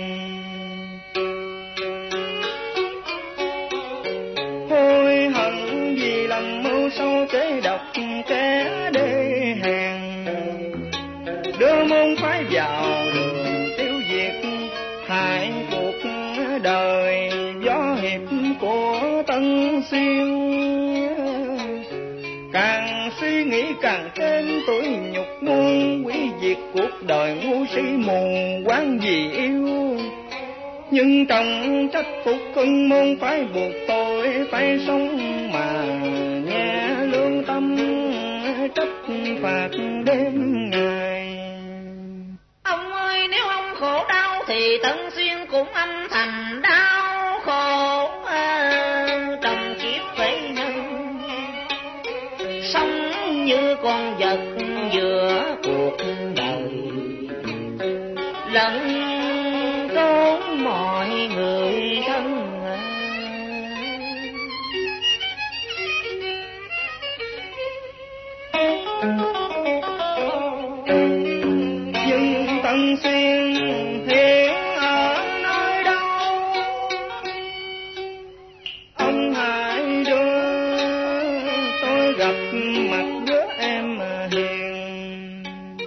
Hối hận vì lầm mưu sâu kế độc kẻ đê hèn, đưa môn phái vào đường tiêu diệt hại cuộc đời gió hiệp của Tân Xuyên. Càng suy nghĩ càng thêm tuổi nhục muôn, quý diệt cuộc đời ngu si mù quáng vì yêu. Nhưng trọng trách phục cưng môn phải buộc tôi phải sống mà nghe lương tâm trách phạt đêm ngày. Ông ơi, nếu ông khổ đau thì Tân Xuyên cũng âm thầm đau khổ. À, trong kiếp phải nhân sống như con vật giữa cuộc đời, lẫn trốn mọi người thân. Nhưng Tân Xuyên hiện ở nơi đâu, ông hãy đưa tôi gặp mặt đứa em hiền.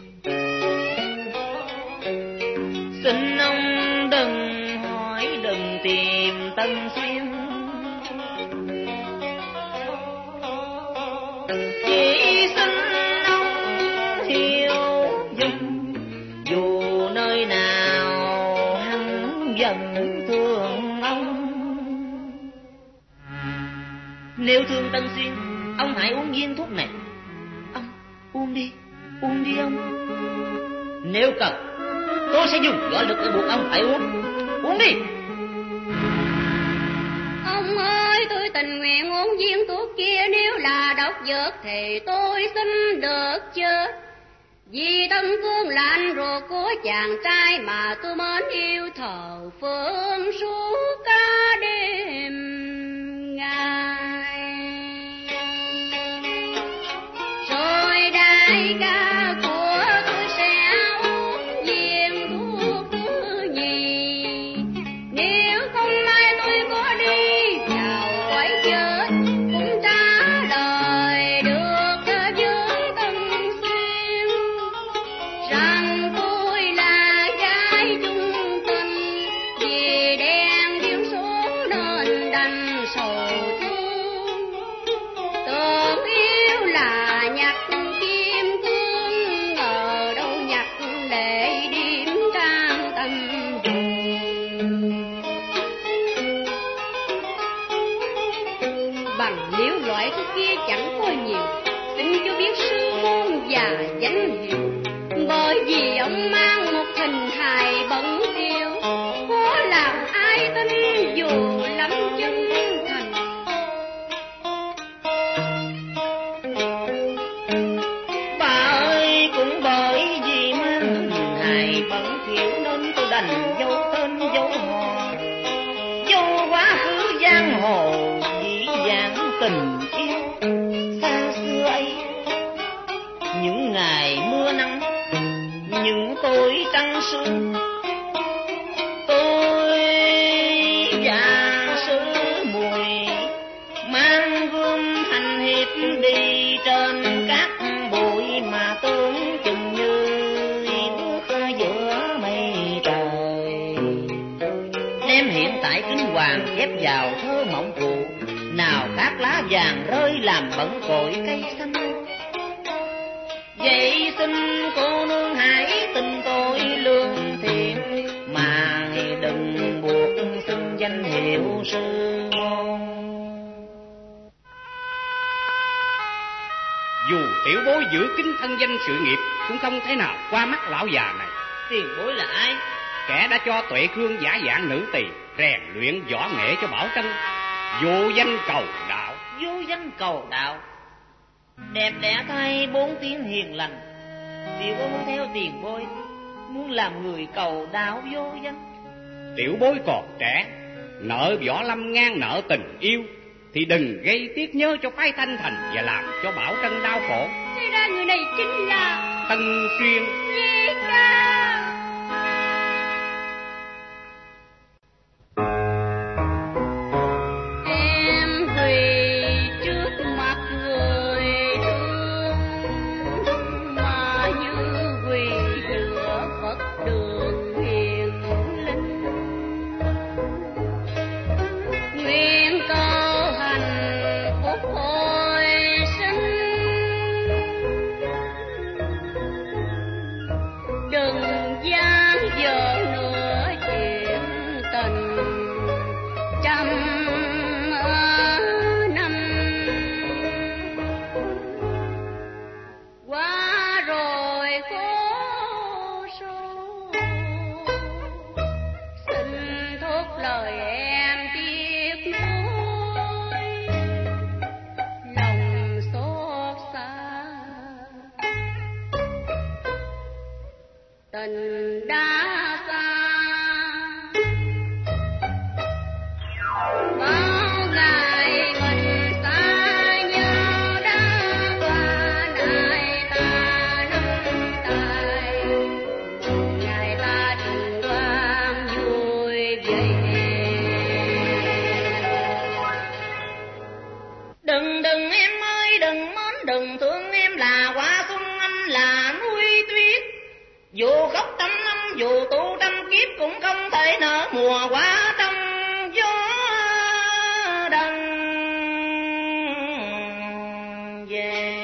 Xin ông đừng hỏi, đừng tìm Tân Xuyên, chỉ xin ông hiểu dùm, dù nơi nào hắn dần thương ông. Nếu thương Tân Xuyên, ông hãy uống viên thuốc này. Ông uống đi, uống đi ông. Nếu cần, tôi sẽ dùng võ lực để buộc ông phải uống. Uống đi. Ông ơi, tôi tình nguyện uống viên thuốc kia, nếu là độc dược thì tôi xin được chết. Vì Tân Cương là anh ruột của chàng trai mà tôi mến yêu thờ phượng suốt cả đêm ngày. Rồi đại ca của tôi sẽ uống viên thuốc thứ nhì, nếu không mai tôi có đi vào cõi chết cũng trả lời được với Tân Xuyên rằng tôi là gái chung tình, vì đen điêu số nên đành sầu thương. Tưởng bằng nếu loại thuốc kia chẳng có nhiều, xin cho biết sư môn và danh hiệu. Bởi vì ông mang một hình hài bẩn thỉu, khó làm ai tin dù lắm chân thành. Bà ơi, cũng bởi vì mang hình hài bẩn thỉu nên tôi đành dấu tên dấu họ, dấu quá khứ giang hồ dĩ dãn tình yêu xa xưa ấy. Những ngày mưa nắng, những tối trăng sương, tôi và sư mùi mang gươm hành hiệp đi trên các bụi mà tưởng chừng như bước giữa mây trời. Đem hiện tại kinh hoàng ghép vào thơ mộng cụ, nào các lá vàng rơi làm bẩn cội cây xanh. Vậy xin cô nương hãy tin tôi lương thiện, mà đừng buộc xưng danh hiệu sư môn. Dù tiểu bối giữ kín thân danh sự nghiệp, cũng không thể nào qua mắt lão già này. Tiền bối là ai? Kẻ đã cho Tuệ Khương giả dạng nữ tỳ, rèn luyện võ nghệ cho Bảo Trân, vô danh cầu đạo. Vô danh cầu đạo? Đẹp đẽ thay bốn tiếng hiền lành, tiểu bối muốn theo tiền bối, muốn làm người cầu đạo vô danh. Tiểu bối còn trẻ, nợ võ lâm ngang nợ tình yêu, thì đừng gây tiếc nhớ cho phái Thanh Thành và làm cho Bảo Trân đau khổ. Thế ra người này chính là Tân Xuyên. Di ca. Em quỳ trước mặt người thương, mà như quỳ giữa Phật đường hiền linh. Nguyện cầu hạnh phúc hồi sinh, đừng gian dở nữa chuyện tình trăm năm qua rồi khổ số. Xin thốt lời em tiếc nuối, lòng xót xa tình đã xa. Bao ngày mình xa nhau đã qua, nay ta nắm tay, ngày ta tình quang vui vẻ. Đừng đừng em ơi, đừng mến đừng thương em là hoa xuân, anh là núi tuyết. Dù khóc trăm năm, dù tu trăm kiếp, cũng không thể nở mùa hoa trong gió đằng về.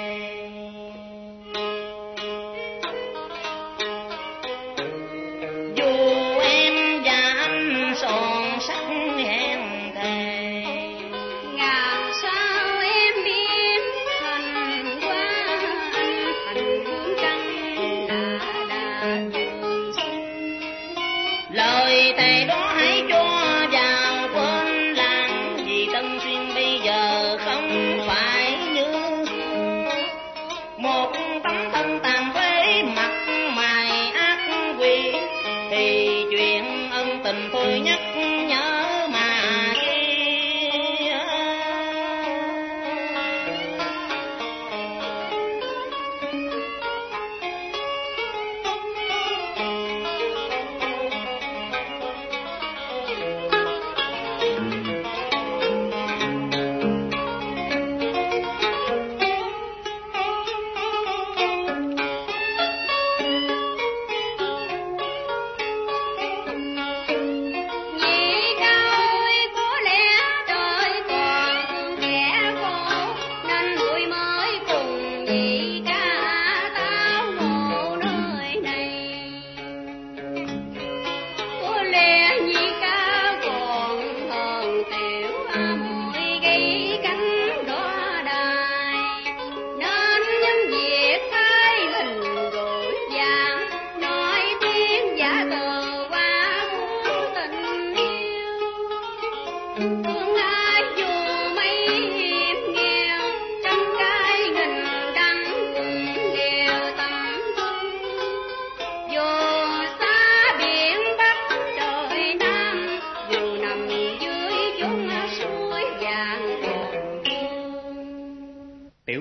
Dù em và anh son sắc hẹn thề, Ngàn sao em biến thành hoa, anh thành hương trắng là đà vườn xuân. lời thề đó hãy cho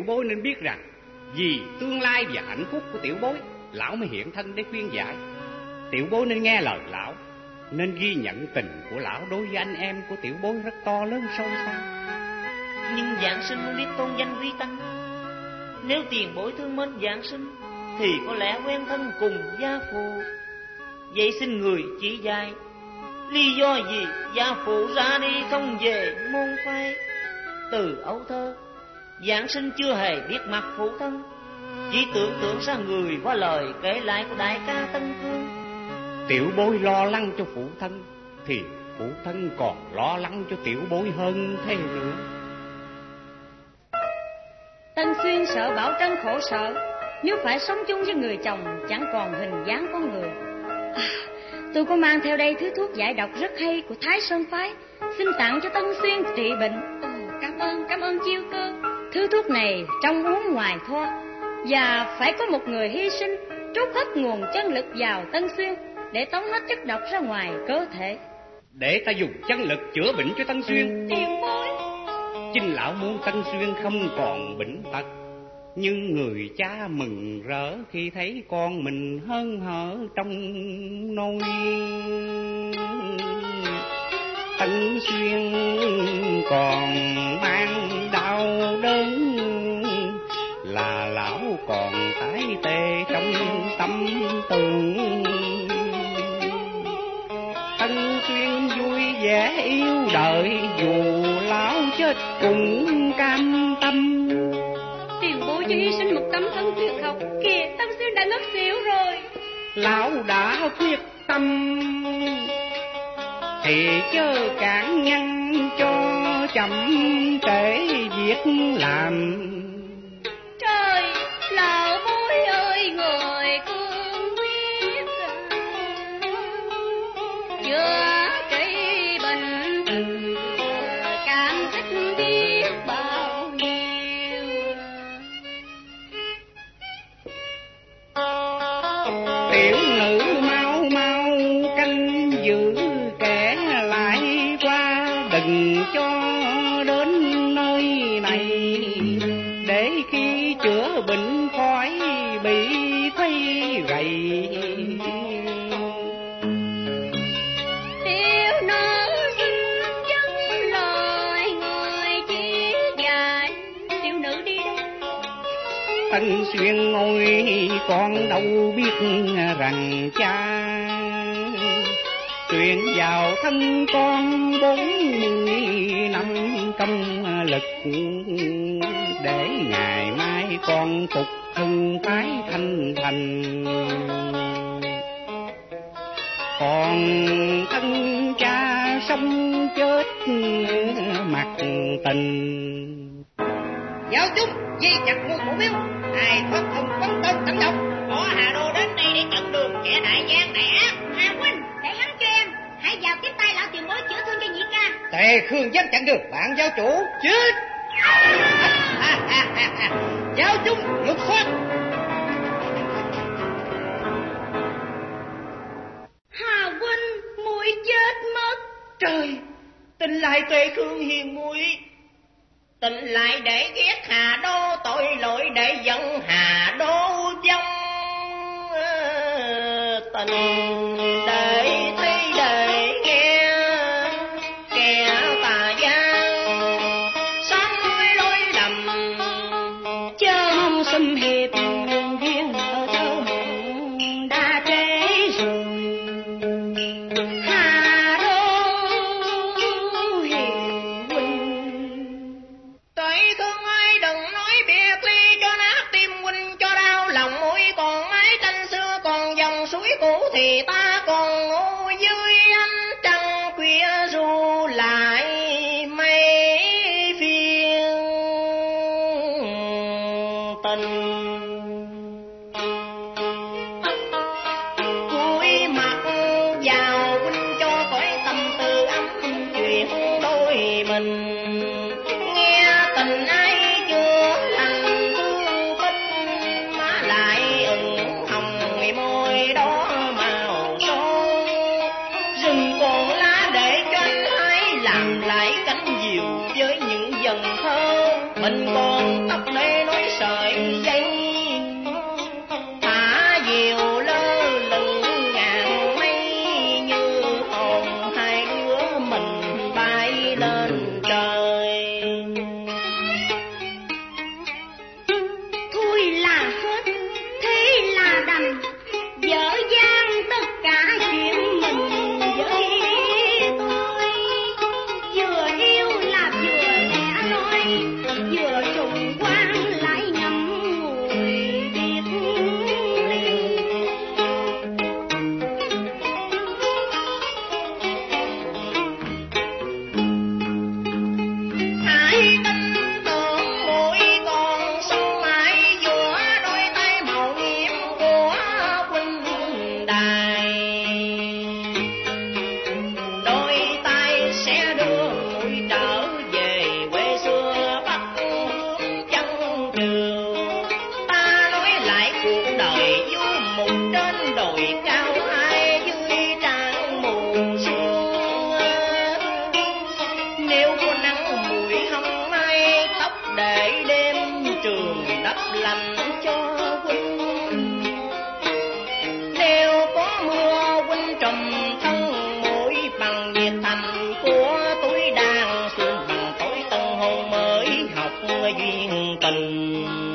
bối nên biết rằng vì tương lai và hạnh phúc của tiểu bối, lão mới hiện thân để khuyên giải. Tiểu bối nên nghe lời lão, nên ghi nhận tình của lão đối với anh em của tiểu bối rất to lớn sâu xa. Nhưng Vạn Sinh muốn biết tôn danh quý tánh. Nếu tiền bối thương mến Vạn Sinh thì có lẽ quen thân cùng gia phụ. Vậy xin người chỉ dạy lý do gì gia phụ ra đi không về môn phái. Từ ấu thơ Vạn Sinh chưa hề biết mặt phụ thân, chỉ tưởng tượng ra người qua lời kể lại của đại ca Tân Cương. Tiểu bối lo lắng cho phụ thân thì phụ thân còn lo lắng cho tiểu bối hơn thế nữa. Tân Xuyên sợ Bảo Trân khổ sở, nếu phải sống chung với người chồng chẳng còn hình dáng con người. À, tôi có mang theo đây thứ thuốc giải độc rất hay của Thái Sơn Phái, xin tặng cho Tân Xuyên trị bệnh. Ồ, cảm ơn, cảm ơn Chiêu Cơ. Thứ thuốc này trong uống ngoài thoa, và phải có một người hy sinh trút hết nguồn chân lực vào Tân Xuyên để tống hết chất độc ra ngoài cơ thể. Để ta dùng chân lực chữa bệnh cho Tân Xuyên. Tiền bối, Chính lão muốn Tân Xuyên không còn bệnh tật, nhưng người cha mừng rỡ khi thấy con mình hớn hở trong nôi. Tân Xuyên còn mang đau đớn, là lão còn tái tê trong tâm tưởng. Tân Xuyên vui vẻ yêu đời, dù lão chết cũng cam tâm. tiền bối cho hy sinh một tấm thân tuyệt học. Kìa, Tân Xuyên đã ngất xỉu rồi. Lão đã quyết tâm thì chớ cản ngăn cho chậm trễ việc làm. Trời, lão bối ơi, người cương quyết chữa trị bệnh từ cảm kích biết bao nhiêu. Tiểu nữ mau mau canh giữ kẻ lại qua, đừng cho đến nơi này, để khi chữa bệnh khỏi bị thấy gầy. Tiểu nữ xin dâng lời người chỉ dạy. Tiểu nữ đi đâu? Tân Xuyên ôi, con đâu biết rằng cha truyền vào thân con bốn mươi năm công lực, để ngày mai con phục hưng phái thanh thành. Còn thân cha sống chết mặt tình. Giáo chúng di chặt ngôi cổ miếu, ai thoát thông quấn tên tận độc. Có Hà Đô đến đây để chặn đường kẻ đại gian này ác. Hà huynh, để hắn cho em. Hãy vào tiếp tay lão tiền bối chữa thương cho nhị ca. Tề Khương dám chặn đường bạn giáo chủ chết. Giáo chúng lục soát. Hà huynh, muội chết mất. Trời, tỉnh lại Tề Khương hiền muội. Tỉnh lại để ghét Hà Đô, tội lỗi để giận Hà Đô vong. Tình để thấy để nghe kẻ tà gian sống lối lầm, Chớ không xâm hiệp duyên nợ thơ mộng đã trễ rồi. Hà Đô hiền huynh, Tề Khương ơi đừng nói biệt ly cho nát tim huynh, cho đau lòng mũi còn mái tranh xưa còn dòng suối cũ thì ta còn ngủ dưới ánh trăng khuya ru lại mấy phiên tình. Cúi mặt vào huynh cho khỏi tâm tư ấm chuyện đôi mình, nghe tình ai chưa lành thương tích, má lại ửng hồng môi đó màu son. Rừng còn lá để cho anh hái, làm lại cánh diều với những dần thơ. Mình còn tóc để nói trường. Ta nói lại cuộc đời du mục trên đồi cao hai dưới trăng mù sương. Nếu có nắng mùi hồng mai tóc để đêm trường đắp lạnh cho huynh. Nếu có mưa huynh trầm thân mũi bằng nhiệt thành của túi đàn xuân bằng tối tân hôn mới học duyên tình.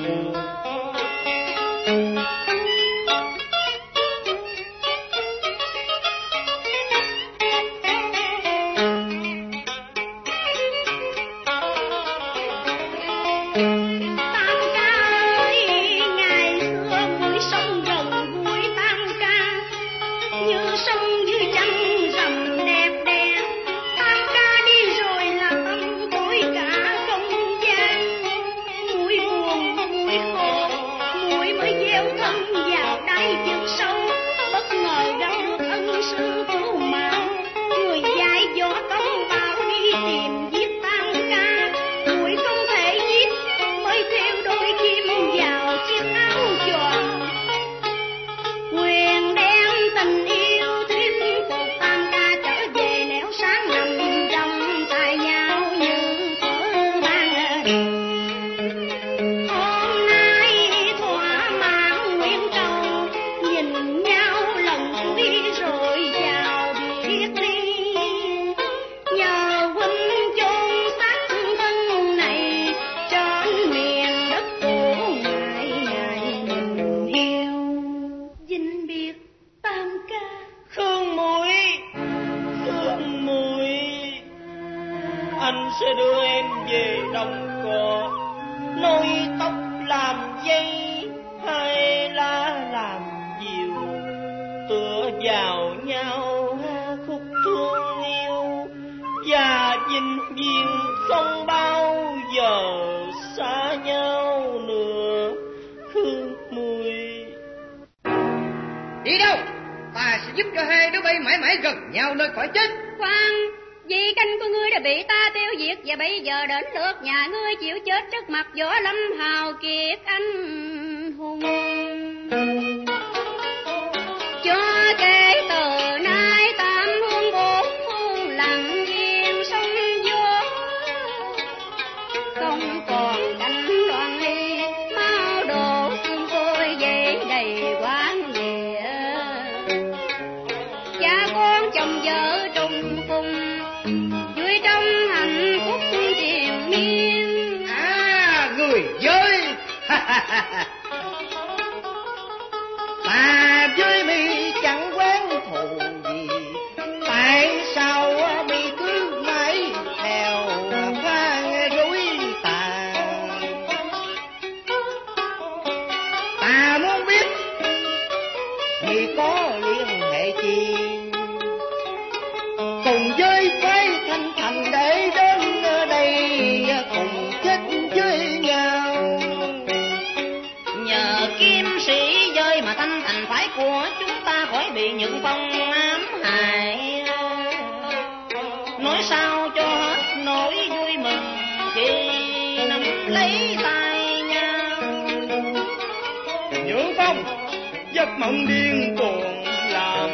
Mộng điên cuồng làm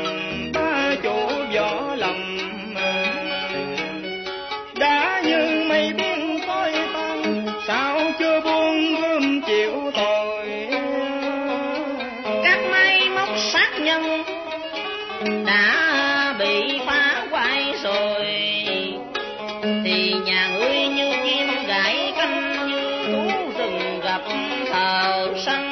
ta chỗ võ lòng, đã như mây biên khói tan sao chưa buông gươm chịu tội. Các máy móc sát nhân đã bị phá hoại rồi, thì nhà ngươi như chim gãi cánh, như thú rừng gặp thợ săn.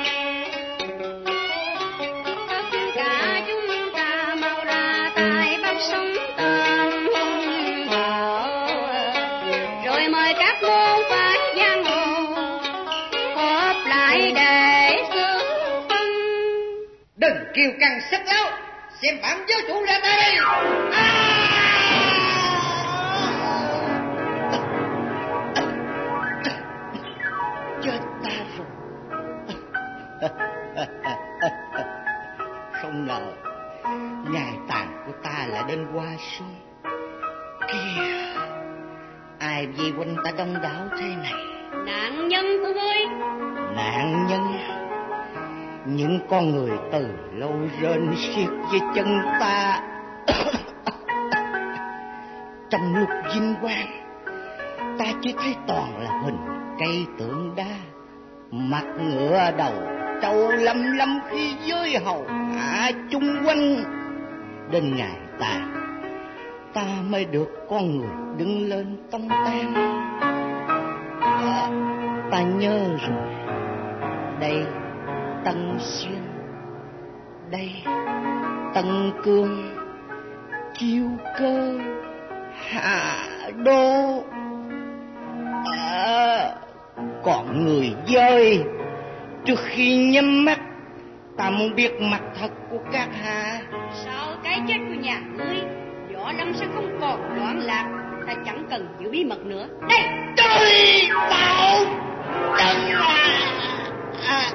Kiều căng sức áo, xem bản giáo chủ ra tay. À! Chết ta rồi. Không ngờ ngày tàn của ta là đến qua xuôi. Kìa, ai vây quanh ta đông đảo thế này. Nạn nhân của ngươi. Nạn nhân? Những con người từ lâu rên xiết dưới chân ta. Trong lúc vinh quang, ta chỉ thấy toàn là hình cây tượng đá, mặt ngựa đầu trâu lăm lăm khi giới hầu hạ chung quanh. Đến ngày ta, ta mới được con người đứng lên tông tan. À, ta nhớ rồi, đây Tân Xuyên, đây Tân Cương, Chiêu Cơ, Hạ Đô. À, còn người dơi, trước khi nhắm mắt, ta muốn biết mặt thật của các hạ. Sau cái chết của nhà ngươi, Võ Lâm sẽ không còn loạn lạc. Ta chẳng cần giữ bí mật nữa. Đây, trời bảo Trân à, à.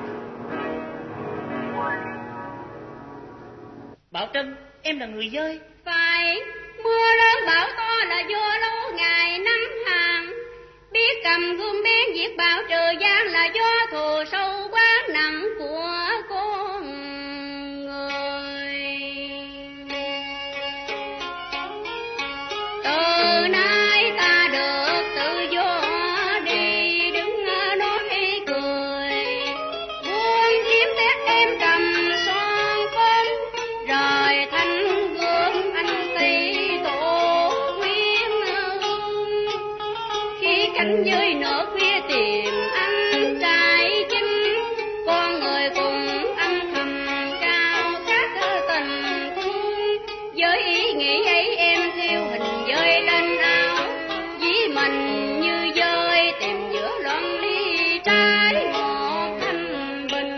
Bảo Trân, em là người dơi. Phải, mưa lớn bão to là do lâu ngày năm hàng. Biết cầm gươm bén diệt bão trừ gian là do thù sâu quá nặng của con người. Từ nay ta được tự do đi, đứng nói cười, buông kiếm tét em cầm son côn, rồi thanh gươm anh tỷ tổ quyến. Khi cánh dưới nửa khuya tìm anh trai chinh, con người cùng âm thầm cao các tình thương. Với ý nghĩ ấy em thiêu hình dơi lên áo, dí mình như dơi tìm giữa loạn ly trái một thanh bình.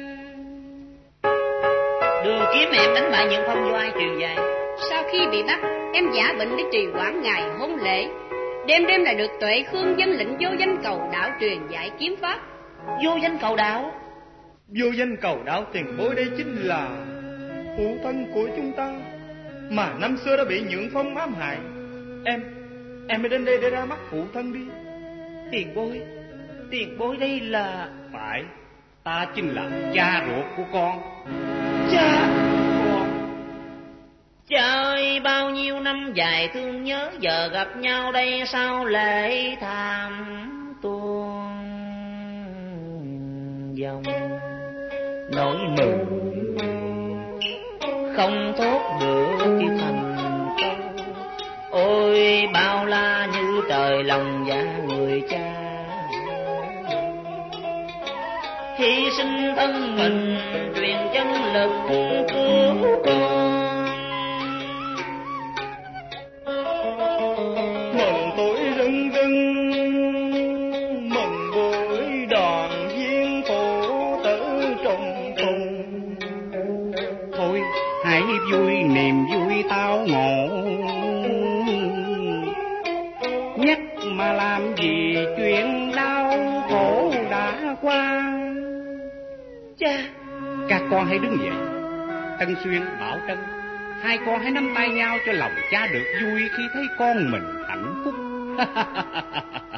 Đường kiếm em đánh bại những phong do ai truyền dạy? Sau khi bị bắt, em giả bệnh để trì hoãn ngày hôn lễ. Đêm đêm lại được Tuệ Khương dân lệnh vô danh cầu đạo truyền dạy kiếm pháp. Vô danh cầu đạo? Vô danh cầu đạo tiền bối đây chính là phụ thân của chúng ta, mà năm xưa đã bị Nhượng Phong ám hại. Em, em mới đến đây để ra mắt phụ thân đi. Tiền bối, tiền bối đây là... Phải, ta chính là cha ruột của con. Cha con. Cha ơi, bao nhiêu năm dài thương nhớ, giờ gặp nhau đây sao lệ thảm tuôn dòng. Nỗi mừng không thốt được kêu thành câu, ôi bao la như trời lòng dạ người cha. Hy sinh thân mình truyền chân lực cứu con. Mừng tuổi rưng rưng, mừng buổi đoàn viên phụ tử trùng phùng. Thôi hãy vui niềm vui tao ngộ, nhắc mà làm gì chuyện đau khổ đã qua. Cha, các con hãy đứng dậy. Tân Xuyên, Bảo Trân, hai con hãy nắm tay nhau cho lòng cha được vui khi thấy con mình hạnh phúc.